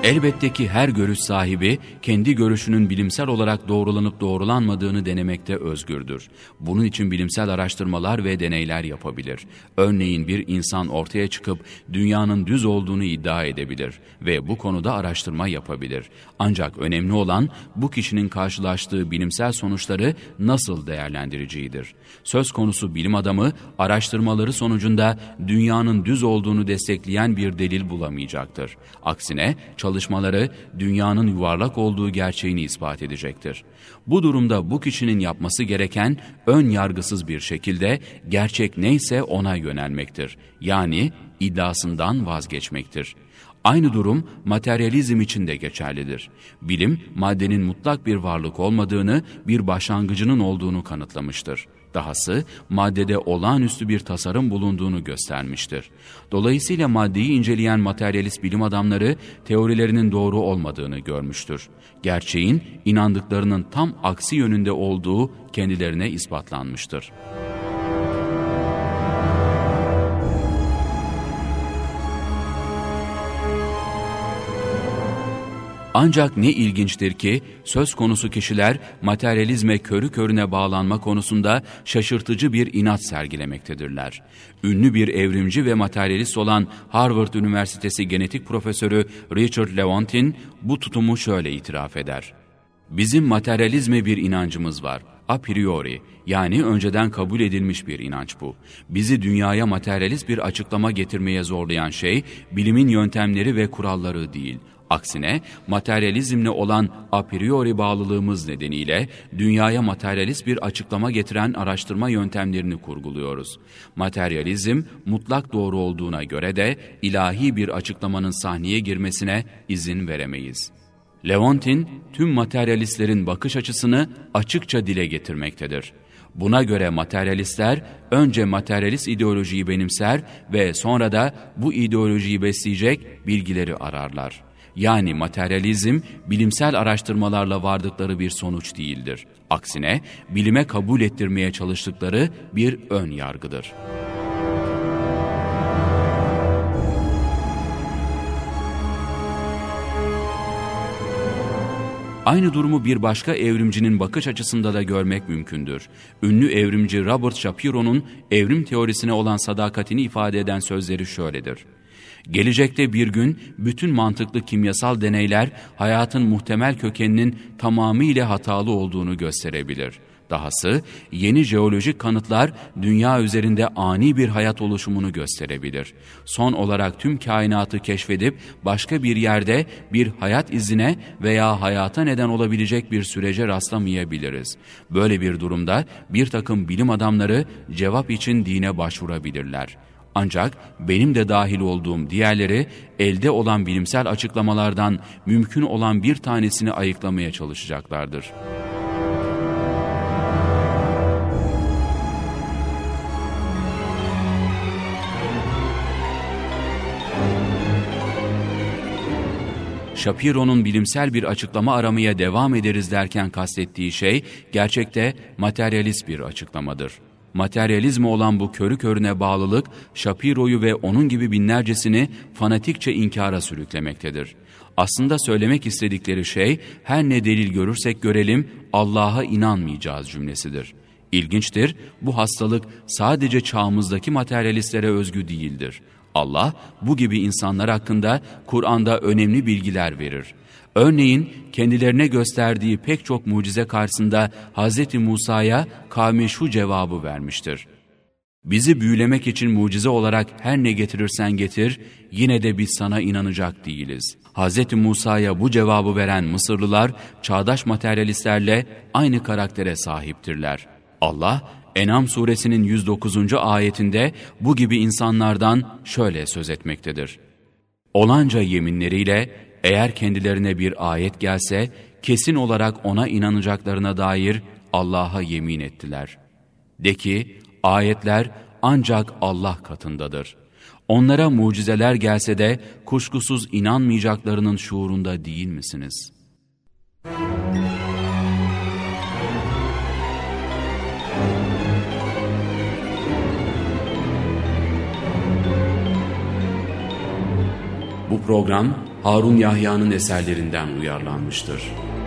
Elbette ki her görüş sahibi kendi görüşünün bilimsel olarak doğrulanıp doğrulanmadığını denemekte özgürdür. Bunun için bilimsel araştırmalar ve deneyler yapabilir. Örneğin bir insan ortaya çıkıp dünyanın düz olduğunu iddia edebilir ve bu konuda araştırma yapabilir. Ancak önemli olan bu kişinin karşılaştığı bilimsel sonuçları nasıl değerlendireceğidir. Söz konusu bilim adamı araştırmaları sonucunda dünyanın düz olduğunu destekleyen bir delil bulamayacaktır. Aksine çalışmaları dünyanın yuvarlak olduğu gerçeğini ispat edecektir. Bu durumda bu kişinin yapması gereken ön yargısız bir şekilde gerçek neyse ona yönelmektir. Yani iddiasından vazgeçmektir. Aynı durum materyalizm için de geçerlidir. Bilim, maddenin mutlak bir varlık olmadığını, bir başlangıcının olduğunu kanıtlamıştır. Dahası maddede olağanüstü bir tasarım bulunduğunu göstermiştir. Dolayısıyla maddeyi inceleyen materyalist bilim adamları teorilerinin doğru olmadığını görmüştür. Gerçeğin inandıklarının tam aksi yönünde olduğu kendilerine ispatlanmıştır. Ancak ne ilginçtir ki söz konusu kişiler materyalizme körü körüne bağlanma konusunda şaşırtıcı bir inat sergilemektedirler. Ünlü bir evrimci ve materyalist olan Harvard Üniversitesi genetik profesörü Richard Lewontin bu tutumu şöyle itiraf eder. Bizim materyalizme bir inancımız var. A priori, yani önceden kabul edilmiş bir inanç bu. Bizi dünyaya materyalist bir açıklama getirmeye zorlayan şey bilimin yöntemleri ve kuralları değil. Aksine materyalizmle olan a priori bağlılığımız nedeniyle dünyaya materyalist bir açıklama getiren araştırma yöntemlerini kurguluyoruz. Materyalizm mutlak doğru olduğuna göre de ilahi bir açıklamanın sahneye girmesine izin veremeyiz. Lewontin tüm materyalistlerin bakış açısını açıkça dile getirmektedir. Buna göre materyalistler önce materyalist ideolojiyi benimser ve sonra da bu ideolojiyi besleyecek bilgileri ararlar. Yani materyalizm bilimsel araştırmalarla vardıkları bir sonuç değildir. Aksine bilime kabul ettirmeye çalıştıkları bir ön yargıdır. Aynı durumu bir başka evrimcinin bakış açısında da görmek mümkündür. Ünlü evrimci Robert Shapiro'nun evrim teorisine olan sadakatini ifade eden sözleri şöyledir. Gelecekte bir gün bütün mantıklı kimyasal deneyler hayatın muhtemel kökeninin tamamıyla hatalı olduğunu gösterebilir. Dahası yeni jeolojik kanıtlar dünya üzerinde ani bir hayat oluşumunu gösterebilir. Son olarak tüm kainatı keşfedip başka bir yerde bir hayat izine veya hayata neden olabilecek bir sürece rastlamayabiliriz. Böyle bir durumda bir takım bilim adamları cevap için dine başvurabilirler. Ancak benim de dahil olduğum diğerleri elde olan bilimsel açıklamalardan mümkün olan bir tanesini ayıklamaya çalışacaklardır. Shapiro'nun bilimsel bir açıklama aramaya devam ederiz derken kastettiği şey gerçekte materyalist bir açıklamadır. Materyalizme olan bu körü körüne bağlılık Shapiro'yu ve onun gibi binlercesini fanatikçe inkara sürüklemektedir. Aslında söylemek istedikleri şey her ne delil görürsek görelim Allah'a inanmayacağız cümlesidir. İlginçtir, bu hastalık sadece çağımızdaki materyalistlere özgü değildir. Allah bu gibi insanlar hakkında Kur'an'da önemli bilgiler verir. Örneğin kendilerine gösterdiği pek çok mucize karşısında Hazreti Musa'ya kavmi şu cevabı vermiştir. Bizi büyülemek için mucize olarak her ne getirirsen getir, yine de biz sana inanacak değiliz. Hazreti Musa'ya bu cevabı veren Mısırlılar, çağdaş materyalistlerle aynı karaktere sahiptirler. Allah, En'am suresinin yüz dokuzuncu ayetinde bu gibi insanlardan şöyle söz etmektedir. Olanca yeminleriyle eğer kendilerine bir ayet gelse, kesin olarak ona inanacaklarına dair Allah'a yemin ettiler. De ki, ayetler ancak Allah katındadır. Onlara mucizeler gelse de kuşkusuz inanmayacaklarının şuurunda değil misiniz? Bu program Harun Yahya'nın eserlerinden uyarlanmıştır.